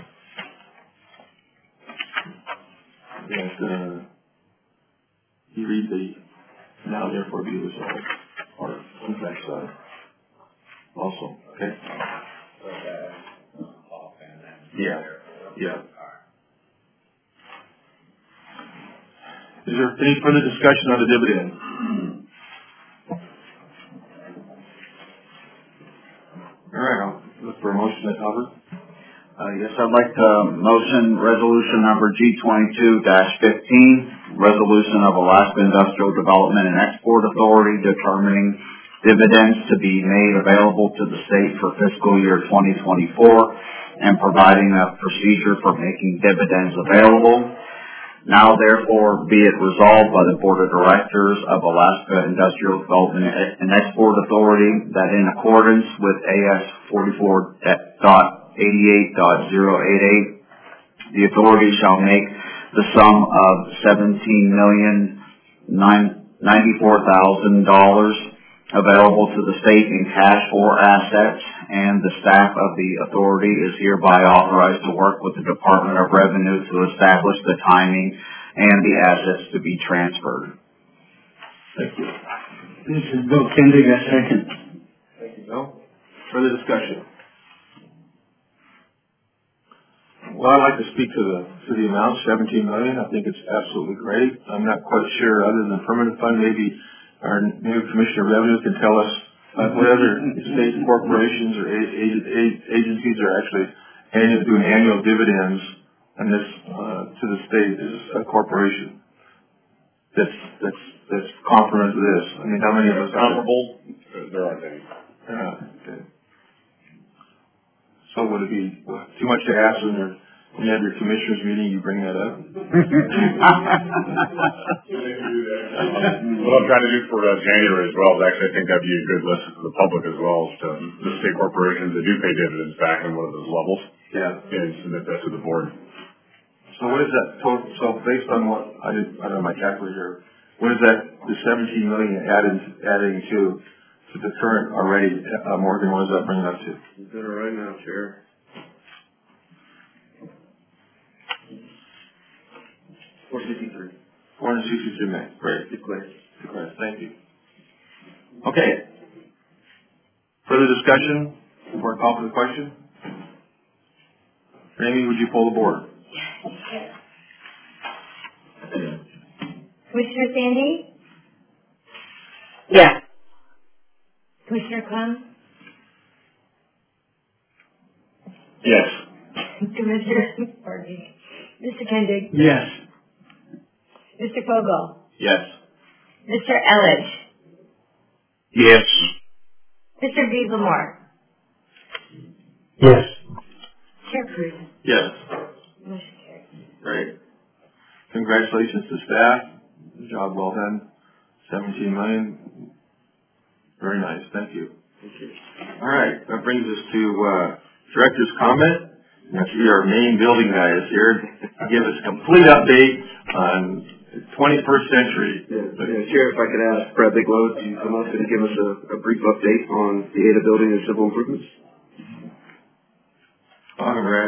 that you read the now therefore be resolved or on the back side also. Okay? Yeah. Yeah. Is there any further discussion on the dividend? All right, I'll look for a motion at Albert. Yes, I'd like to motion resolution number G22-15, resolution of Alaska Industrial Development and Export Authority determining dividends to be made available to the state for fiscal year 2024 and providing a procedure for making dividends available. Now, therefore, be it resolved by the Board of Directors of Alaska Industrial Development and Export Authority that in accordance with AS 44.88.088, the authority shall make the sum of $17,094,000 available to the state in cash or assets, and the staff of the authority is hereby authorized to work with the Department of Revenue to establish the timing and the assets to be transferred. Thank you. This is Bill Kindig, a second. Thank you, Bill. Further discussion? Well, I'd like to speak to the amount, $17 million. I think it's absolutely great. I'm not quite sure, other than permanent fund, maybe our new Commissioner of Revenue can tell us what other state corporations or agencies are actually doing annual dividends on this to the state as a corporation that's comparable to this. I mean, how many of us are comparable? There aren't any. Okay. So would it be too much to ask when When you have your commissioners meeting, you bring that up? What I'm trying to do for January as well is actually, I think that'd be a good list for the public as well, is to the state corporations that do pay dividends back in one of those levels. Yeah. And submit that to the board. So what is that total, so based on what, I don't know my calculator, what is that, the 17 million adding to the current already, Morgan, what does that bring it up to? Is that all right now, Chair? 463 million, great. Declared. Thank you. Okay. Further discussion before I call for the question? Amy, would you pull the board? Commissioner Sandy? Yes. Commissioner Klum? Yes. Commissioner, pardon me. Mr. Kendig? Yes. Mr. Fogel? Yes. Mr. Elledge? Yes. Mr. Beavermore? Yes. Chair Cruz? Yes. Motion carries. Great. Congratulations to staff. Job well done. 17 million. Very nice. Thank you. All right. That brings us to director's comment. Actually, our main building guy is here to give us a complete update on the 21st century. Chair, if I could ask Brad Bigelow to come up and give us a brief update on the Ada building and civil improvements. On, Brad.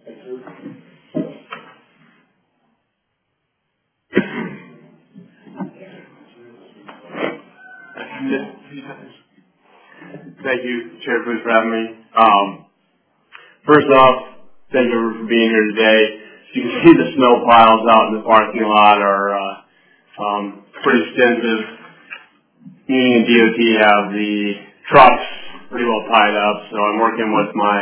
Thank you, Chair Cruz, for having me. First off, thank you for being here today. As you can see, the snow piles out in the parking lot are pretty extensive. Me and DOT have the trucks pretty well tied up, so I'm working with my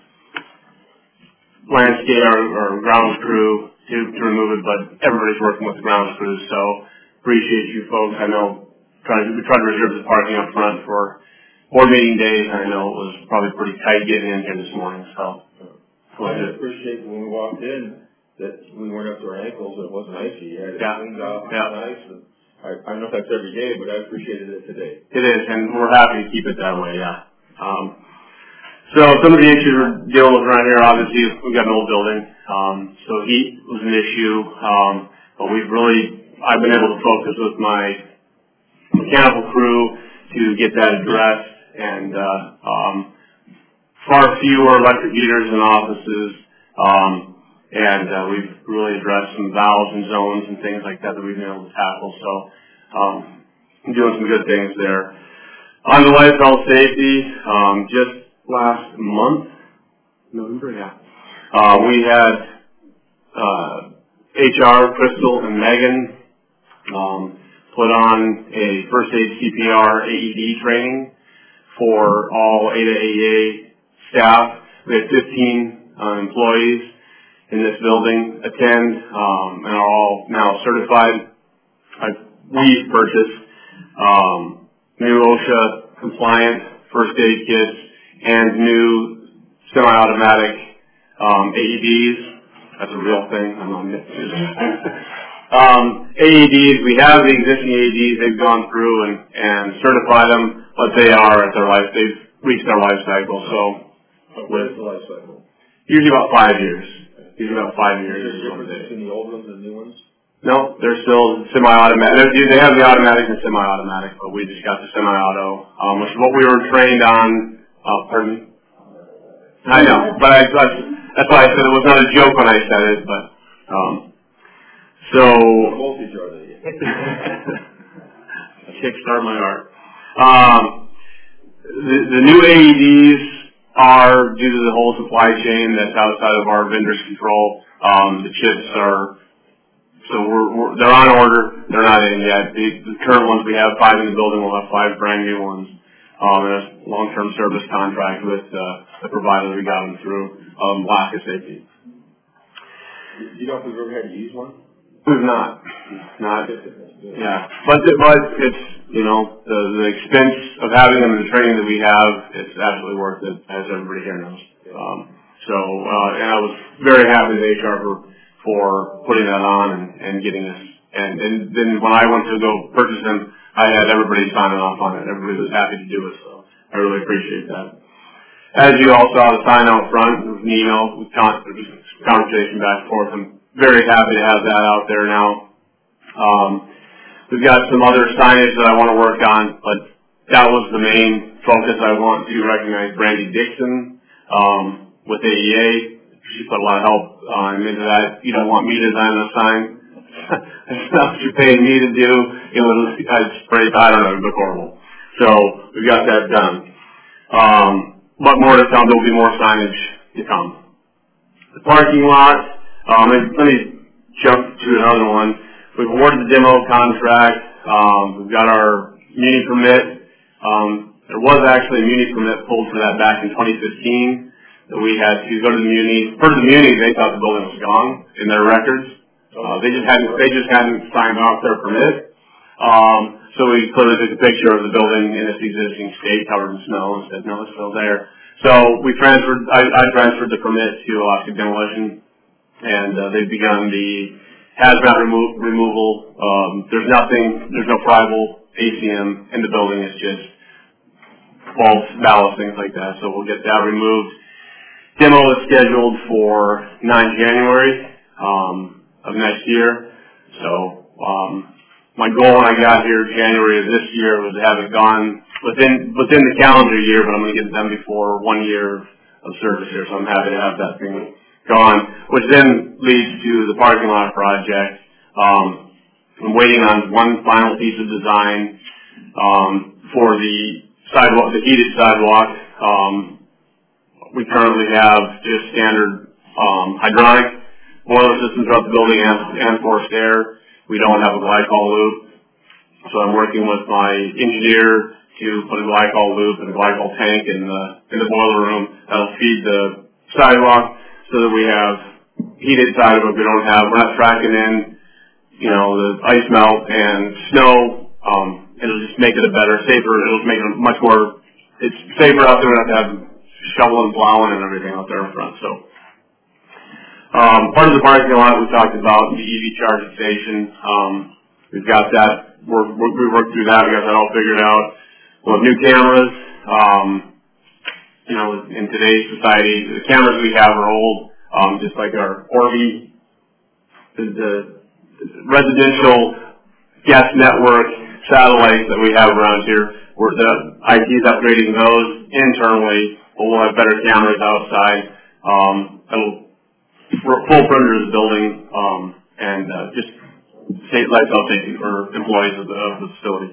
landscape or grounds crew to remove it, but everybody's working with the grounds crew, so appreciate you folks. I know we tried to reserve the parking up front for board meeting days, and I know it was probably pretty tight getting in here this morning, so. I appreciate when we walked in that we weren't up to our ankles and it wasn't icy. You had it cleaned off and nice. And I don't know if that's every day, but I appreciated it today. It is, and we're happy to keep it that way, yeah. So some of the issues we're dealing with around here, obviously, we've got an old building, so heat was an issue, but I've been able to focus with my mechanical crew to get that addressed, and far fewer electric heaters in offices, and we've really addressed some valves and zones and things like that we've been able to tackle, so I'm doing some good things there. On the life health safety, just last month, November, we had HR, Crystal, and Megan put on a first aid CPR AED training for all Ada AEA staff. We had 15 employees in this building attend and are all now certified. We've purchased new OSHA compliant first aid kits and new semi-automatic AEDs. That's a real thing. I'm not AEDs, we have the existing AEDs. They've gone through and certified them, but they've reached their life cycle. So, What is the life cycle? Usually about 5 years. Usually about 5 years. Is there a difference between the old ones and the new ones? No, they're still semi-automatic. They have the automatic and semi-automatic, but we just got the semi-auto, which is what we were trained on. Pardon me? I know, but that's why I said it was not a joke when I said it, but, so. What voltage are they? Kickstart my art. The new AEDs are, due to the whole supply chain that's outside of our vendor's control, the chips are, they're on order. They're not in yet. The current ones we have, 5 in the building, we'll have 5 brand new ones. And a long-term service contract with the provider we got them through, lack of safety. You know if we've ever had to use one? We've not. Yeah. But it's, the expense of having them and the training that we have, it's absolutely worth it, as everybody here knows. So, and I was very happy with HR for putting that on and getting us. And then when I went to go purchase them, I had everybody signing off on it. Everybody was happy to do it, so I really appreciate that. As you all saw, the sign out front, there was an email, conversation back and forth. I'm very happy to have that out there now. We've got some other signage that I want to work on, but that was the main focus. I want to recognize Brandy Dixon with AEA. She put a lot of help into that. You don't want me designing a sign. That's not what you're paying me to do. It was, I sprayed, I don't know, it looked horrible. So we've got that done. But more to come. There'll be more signage to come. The parking lot, let me jump to another one. We've awarded the demo contract. We've got our muni permit. There was actually a muni permit pulled for that back in 2015 that we had to go to the muni. For the muni, they thought the building was gone in their records. They just hadn't signed off their permit. So we clearly took a picture of the building in its existing state, covered in snow, and said, no, it's still there. So I transferred the permit to Alaska Demolition, and they've begun the hazmat removal. There's no friable ACM in the building. It's just false ballast, things like that. So we'll get that removed. Demo is scheduled for 9 January of next year. So my goal when I got here January of this year was to have it gone within the calendar year, but I'm going to get it done before 1 year of service here. So I'm happy to have that thing gone, which then leads to the parking lot project. I'm waiting on one final piece of design for the sidewalk, the heated sidewalk. We currently have just standard hydronic boiler systems throughout the building and forced air. We don't have a glycol loop, so I'm working with my engineer to put a glycol loop and a glycol tank in the boiler room that'll feed the sidewalk, so that we have heated sidewalk. We're not tracking in, the ice melt and snow. It'll just make it it'll make it much more, it's safer out there not to have shoveling, plowing, and everything out there in front. So, part of the parking lot we talked about, the EV charging station. We've got that. We worked through that. We got that all figured out. We'll have new cameras. In today's society, the cameras we have are old, just like our Orbi, the residential guest network satellites that we have around here. The IT is upgrading those internally, but we'll have better cameras outside. It'll full perimeter of the building, and just lifestyle safety for employees of the facility.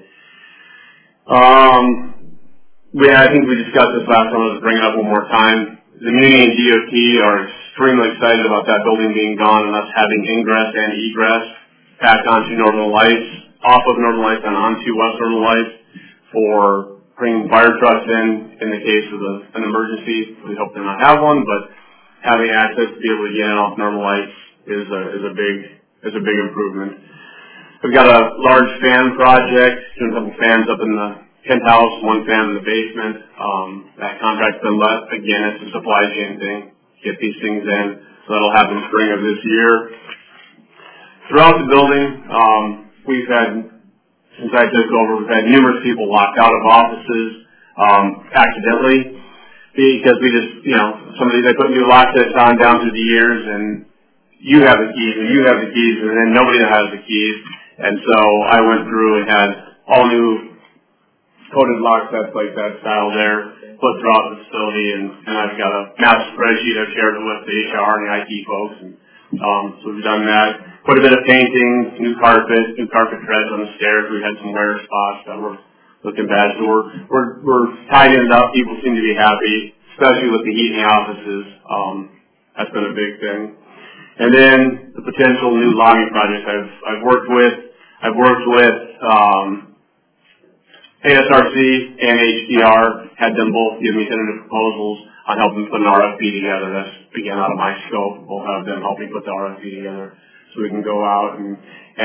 I think we discussed this last time. I'll just bring it up one more time. The Muni and DOT are extremely excited about that building being gone and us having ingress and egress back onto Northern Lights, off of Northern Lights and onto West Northern Lights for bringing fire trucks in the case of an emergency. We hope to not have one, but having access to be able to get in off Northern Lights is a big improvement. We've got a large fan project, doing a couple fans up in the penthouse, one fan in the basement. That contract's been let. Again, it's a supply chain thing. Get these things in. So that'll happen spring of this year. Throughout the building, since I took over, we've had numerous people locked out of offices accidentally because we just, they put new lock sets on down through the years, and you have the keys, and you have the keys, and then nobody has the keys. And so I went through and had all new coded lock sets like that style there put throughout the facility, and I've got a master spreadsheet I've shared with the HR and the IT folks, and so we've done that. Quite a bit of painting, new carpet treads on the stairs. We had some wear spots that were looking bad, so we're tidying it up. People seem to be happy, especially with the heat in the offices. That's been a big thing. And then the potential new lobby projects I've worked with ASRC and HDR, had them both give me tentative proposals on helping put an RFP together. That's, again, out of my scope. We'll have them help me put the RFP together so we can go out and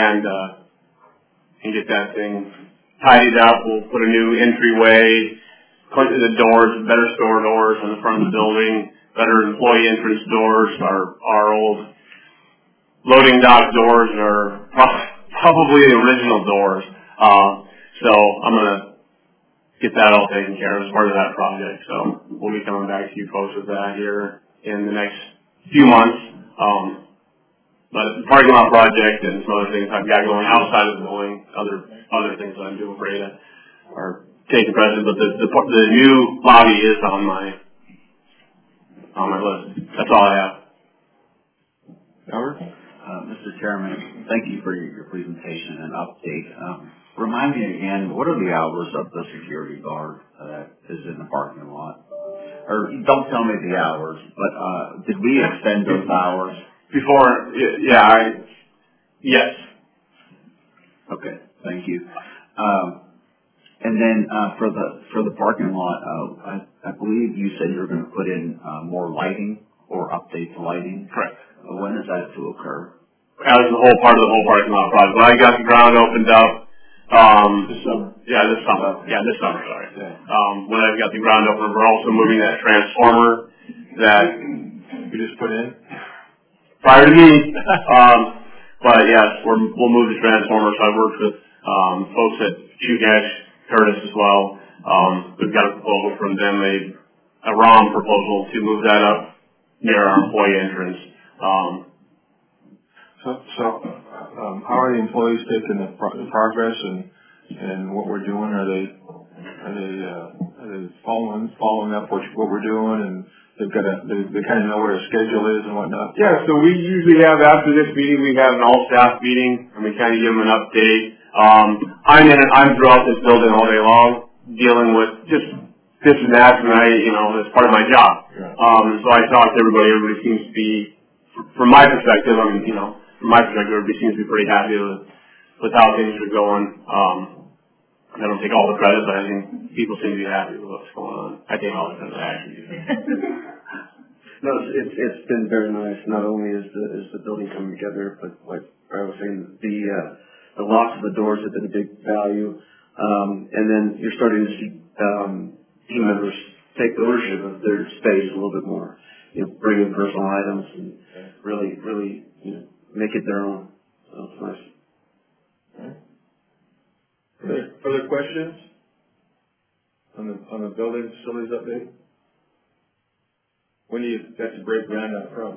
get that thing tidied up. We'll put a new entryway, the doors, better store doors on the front of the building, better employee entrance doors. Our old loading dock doors are probably the original doors. So I'm going to get that all taken care of as part of that project. So we'll be coming back to you folks with that here in the next few months. But the parking lot project and some other things I've got going outside of the building, other things that I'm doing for Ada are taking precedent. But the new lobby is on my list. That's all I have. Howard? Mr. Chairman, thank you for your presentation and update. Remind me again, what are the hours of the security guard that is in the parking lot? Or don't tell me the hours, but did we extend those hours? Before, yes. Okay, thank you. And then for the parking lot, I believe you said you were going to put in more lighting or update the lighting. Correct. When is that to occur? That was the whole part of the whole parking lot project. When I got the ground opened up, this summer. Sorry. When I got the ground open, we're also moving that transformer that we just put in prior to me. But yes, we'll move the transformer. So I worked with folks at Chugash, Curtis as well. We've got a proposal from them, a ROM proposal to move that up near our employee entrance. How are the employees taking the progress and what we're doing? Are they following up what we're doing, and they kind of know what our schedule is and whatnot? Yeah, so we usually have, after this meeting, we have an all-staff meeting, and we kind of give them an update. I'm throughout this building all day long, dealing with just this and that, and it's part of my job. Yeah. So I talk to everybody. Everybody seems to be, from my perspective, everybody seems to be pretty happy with how things are going. I don't take all the credit, but I think people seem to be happy with what's going on. I take all the credit, actually. No, it's been very nice. Not only is the building coming together, but like I was saying, the locks of the doors have been a big value. And then you're starting to see team members take ownership of their space a little bit more. Bring in personal items and really, make it their own. So it's nice. Okay. Further questions on the building facilities update? When do you expect to break ground up from?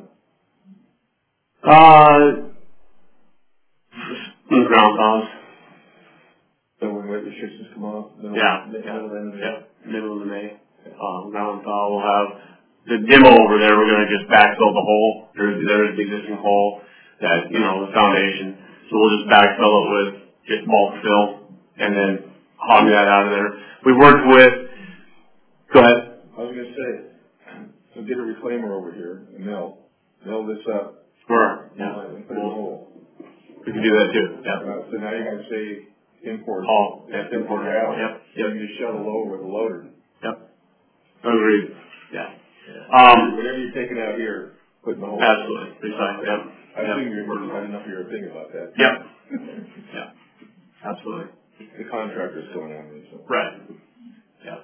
The ground costs. So when weight restrictions come off? Middle of May. Ground thaw. We'll have the demo over there. We're going to just backfill the hole. There's the existing hole that, the foundation. So we'll just backfill it with just bulk fill and then hog that out of there. We worked with, go ahead. I was going to say, so get a reclaimer over here and mill this up. Sure. Yeah. And put it in a hole. We can do that too. Yeah. So now you're going to save import. Import out. Yep. You can just shuttle over with a loader. Yep. Agreed. Yeah. Whatever you're taking out here, put in the hole. Absolutely. Precisely. Yep. I think I don't know if you're thinking about that. Yep. Yeah. Absolutely. The contractor's going on this. So. Right. Yeah.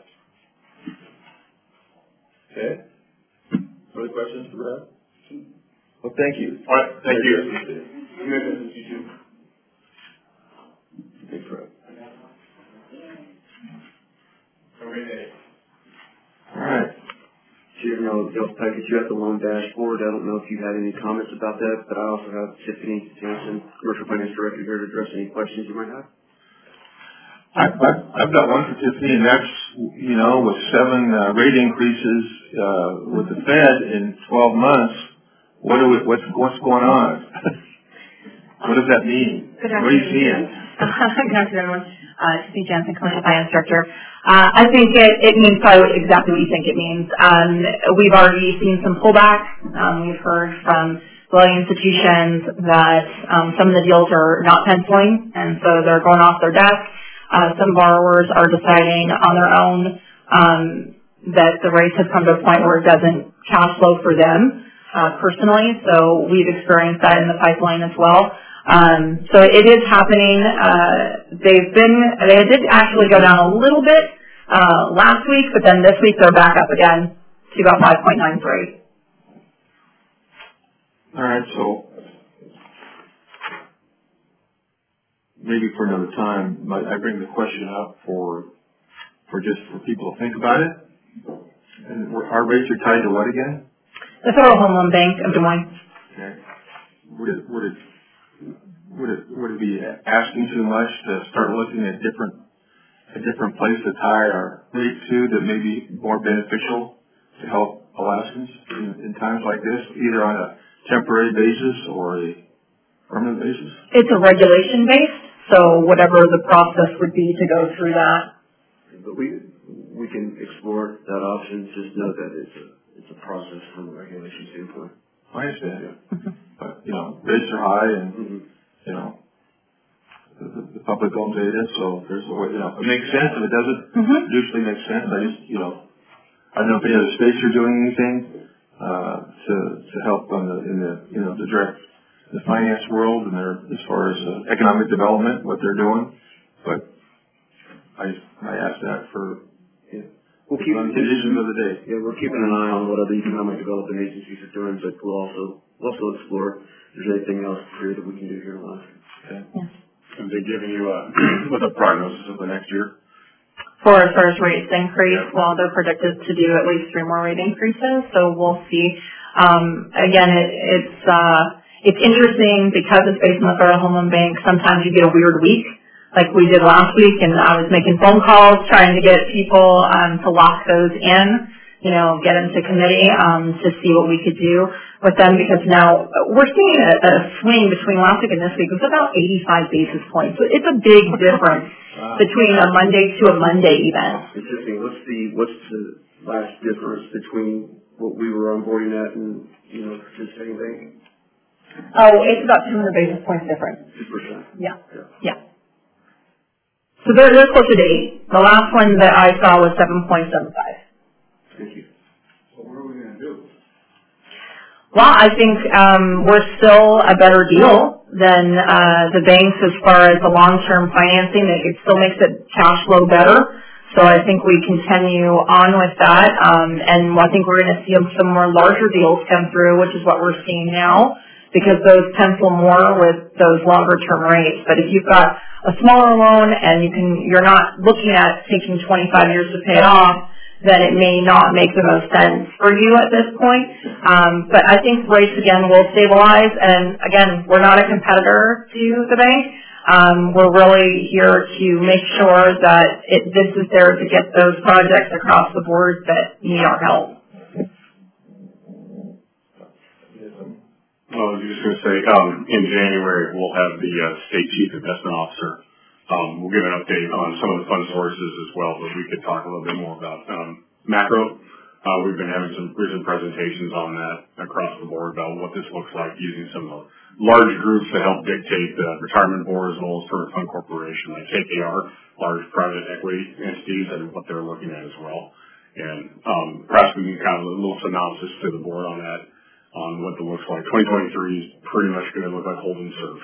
Okay. Other questions for Brad? Well, thank you. All right. Thank you. Merry Christmas, you too. Thanks, Brad. All right. Chairman, Del Package, you have the loan dashboard. I don't know if you had any comments about that, but I also have Tiffany Jansen, Commercial Finance Director, here to address any questions you might have. I've got one for Tiffany, and that's, with 7 rate increases with the Fed in 12 months, what's going on? What does that mean? Good afternoon. What are you seeing? Good afternoon, everyone. Tiffany Jansen, Commercial Finance Director. I think it means probably exactly what you think it means. We've already seen some pullback. We've heard from lending institutions that some of the deals are not penciling, and so they're going off their desk. Some borrowers are deciding on their own that the rates have come to a point where it doesn't cash flow for them personally. So we've experienced that in the pipeline as well. So it is happening. They did actually go down a little bit last week, but then this week they're back up again to about 5.93. All right, so maybe for another time, I bring the question up for people to think about it. And our rates are tied to what again? The Federal Home Loan Bank of Des Moines. Okay. Would it be asking too much to start looking at a different place to tie our rate to that may be more beneficial to help Alaskans in times like this, either on a temporary basis or a permanent basis? It's a regulation based, so whatever the process would be to go through that. But we can explore that option. Just know that it's a process from a regulation standpoint. I understand. Yeah. But rates are high, and the public owns data, so there's a way. It makes sense. If it doesn't, it usually makes sense. I just I don't know if any other states are doing anything to help in the finance world and as far as economic development, what they're doing. But I asked that for conditions of the day. Yeah, we're keeping an eye on what other economic development agencies are doing, but we'll also explore if there's anything else creative we can do here in Alaska. Okay. Yeah. And they're giving you with a prognosis of the next year? For as far as rates increase, well, they're predicted to do at least 3 more rate increases, so we'll see. Again, it's interesting because it's based on the Federal Home Loan Bank. Sometimes you get a weird week, like we did last week, and I was making phone calls trying to get people to lock those in, get them to committee to see what we could do with them, because now we're seeing a swing between last week and this week. It was about 85 basis points. So it's a big difference between a Monday to a Monday even. Interesting. What's the last difference between what we were onboarding at and the same thing? Oh, it's about 200 basis points difference. 2%. Yeah. So they're closer to 8. The last one that I saw was 7.75. Thank you. So what are we going to do? Well, I think we're still a better deal than the banks as far as the long-term financing. It still makes it cash flow better. So I think we continue on with that. And I think we're going to see some more larger deals come through, which is what we're seeing now, because those pencil more with those longer-term rates. But if you've got a smaller loan and you're not looking at taking 25 years to pay it off, then it may not make the most sense for you at this point. But I think rates, again, will stabilize. And, again, we're not a competitor to the bank. We're really here to make sure that this is there to get those projects across the board that need our help. Well, I was just going to say, in January, we'll have the State Chief Investment Officer. We'll give an update on some of the fund sources as well, but we could talk a little bit more about macro. We've been having some recent presentations on that across the board about what this looks like using some of the large groups that help dictate the retirement board as well as Permanent Fund Corporation, like KKR, large private equity entities, and what they're looking at as well. And perhaps we can kind of a little synopsis to the board on that, on what it looks like. 2023 is pretty much going to look like hold and serve.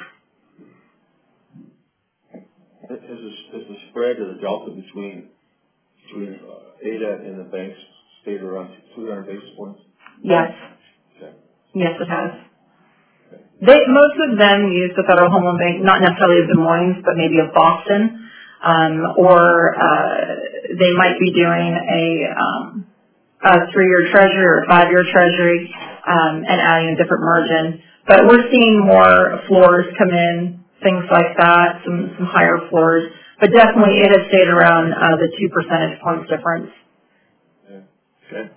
Has the spread or the delta between ADA and the banks stayed around 200 basis points? Yes. Okay. Yes, it has. Okay. Most of them use the Federal Home Loan Bank, not necessarily of Des Moines, but maybe of Boston, or they might be doing a 3-year treasury or a 5-year treasury and adding a different margin. But we're seeing more floors come in, things like that, some higher floors. But definitely it has stayed around the 2 percentage points difference. Okay.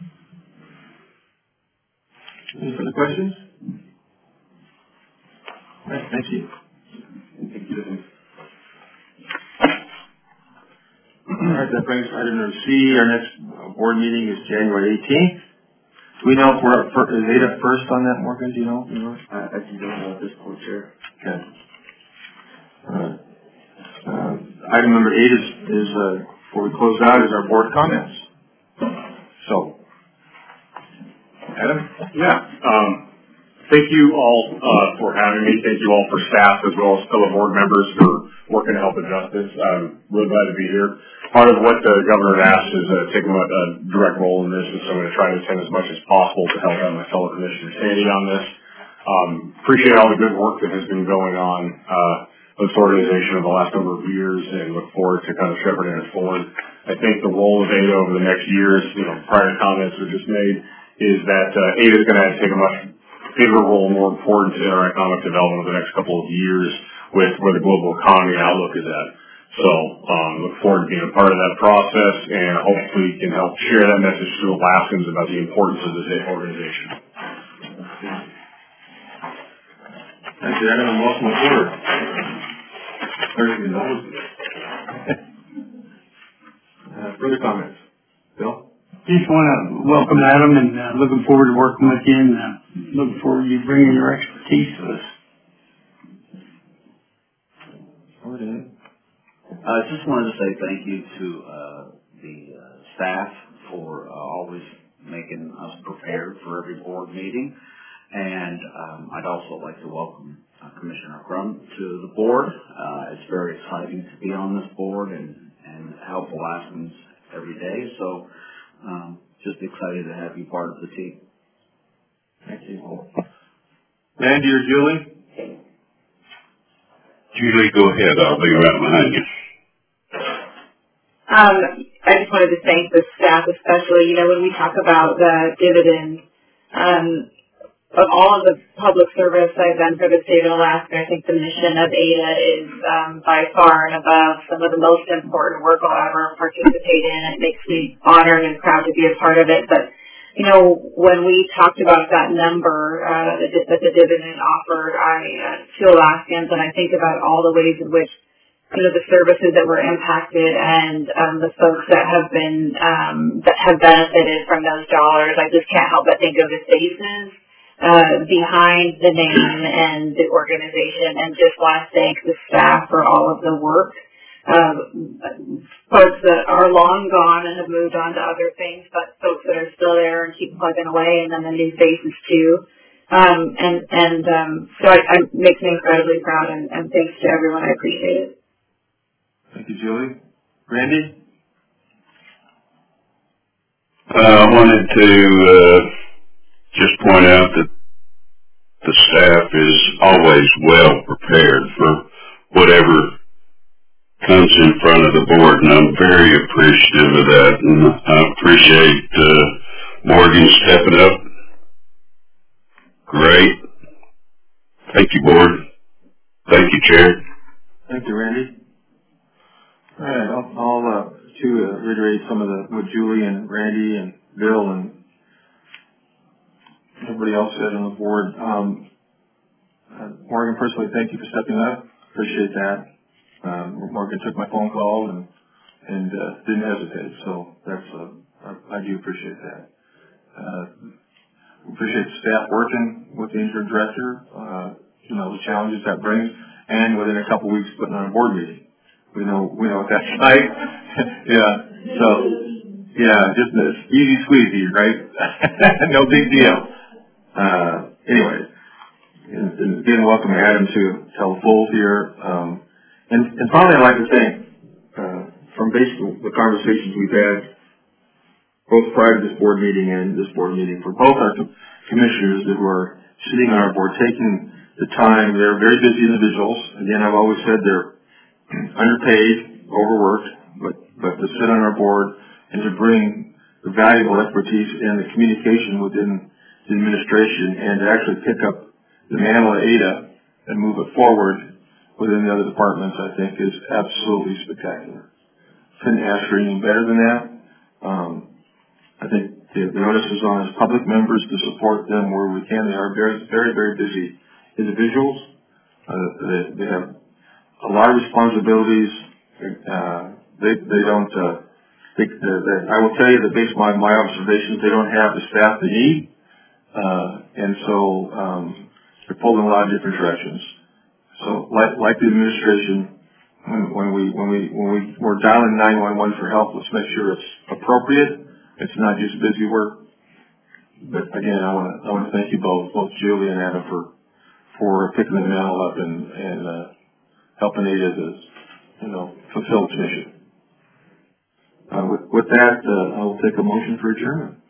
Any further questions? All right, thank you. All right, that brings item number C. Our next board meeting is January 18th. Do we know if is ADA first on that, Morgan? Do you know? I can do it at this point, Chair. Okay. Item number 8 is before we close out, is our board comments. So, Adam? Yeah. Thank you all for having me. Thank you all for staff as well as fellow board members for working to help adjust this. I'm really glad to be here. Part of what the governor asked is taking a direct role in this, and so I'm going to try to attend as much as possible to help out my fellow commissioners Sandy on this. Appreciate all the good work that has been going on with this organization over the last number of years, and look forward to kind of shepherding it forward. I think the role of ADA over the next years, prior to comments were just made, is that ADA is going to take a much bigger role, more important in our economic development over the next couple of years with where the global economy outlook is at. So look forward to being a part of that process, and hopefully can help share that message to Alaskans about the importance of this organization. Thank you, Adam, and welcome aboard. Further comments? Bill? Just want to welcome Adam and looking forward to working with you and looking forward to you bringing your expertise to us. I just wanted to say thank you to the staff for always making us prepared for every board meeting. And I'd also like to welcome Commissioner Crum to the board. It's very exciting to be on this board and help Alaskans every day. So just excited to have you part of the team. Thank you. Randy or Julie? Julie, go ahead. I'll be right behind you. I just wanted to thank the staff, especially, when we talk about the dividends, of all of the public service I've done for the state of Alaska, I think the mission of ADA is by far and above some of the most important work I'll ever participate in. It makes me honored and proud to be a part of it. But, when we talked about that number that the dividend offered to Alaskans, and I think about all the ways in which the services that were impacted and the folks that have been that have benefited from those dollars, I just can't help but think of the faces behind the name and the organization, and just want to thank the staff for all of the work. Folks that are long gone and have moved on to other things, but folks that are still there and keep plugging away, and then the new faces too. So it makes me incredibly proud, and thanks to everyone. I appreciate it. Thank you, Julie. Randy? I wanted to just point out that the staff is always well prepared for whatever comes in front of the board, and I'm very appreciative of that. And I appreciate Morgan stepping up. Great. Thank you, board. Thank you, Chair. Thank you, Randy. All right, I'll reiterate some of what Julie and Randy and Bill and everybody else said on the board. Morgan, personally, thank you for stepping up. Appreciate that. Morgan took my phone call and didn't hesitate, so that's I do appreciate that. Appreciate the staff working with the interim director. The challenges that brings, and within a couple weeks putting on a board meeting. We know what that's like. Just this easy squeezy, right? No big deal. Anyway, and again, welcome Adam to Telefold here. And finally, I'd like to thank, from basically the conversations we've had, both prior to this board meeting and this board meeting, for both our commissioners that were sitting on our board, taking the time. They're very busy individuals. Again, I've always said they're underpaid, overworked, but to sit on our board and to bring the valuable expertise and the communication within the administration and to actually pick up the mantle of ADA and move it forward within the other departments, I think is absolutely spectacular. Couldn't ask for anything better than that. I think the onus is on us public members to support them where we can. They are very, very, very busy individuals. They have a lot of responsibilities. They don't. I will tell you that based on my observations, they don't have the staff they need, and so they're pulled in a lot of different directions. So, like the administration, when we're dialing 911 for help, let's make sure it's appropriate. It's not just busy work. But again, I want to thank you both Julie and Adam, for picking the mantle up and helping ADA to fulfill its mission. With that, I will take a motion for adjournment.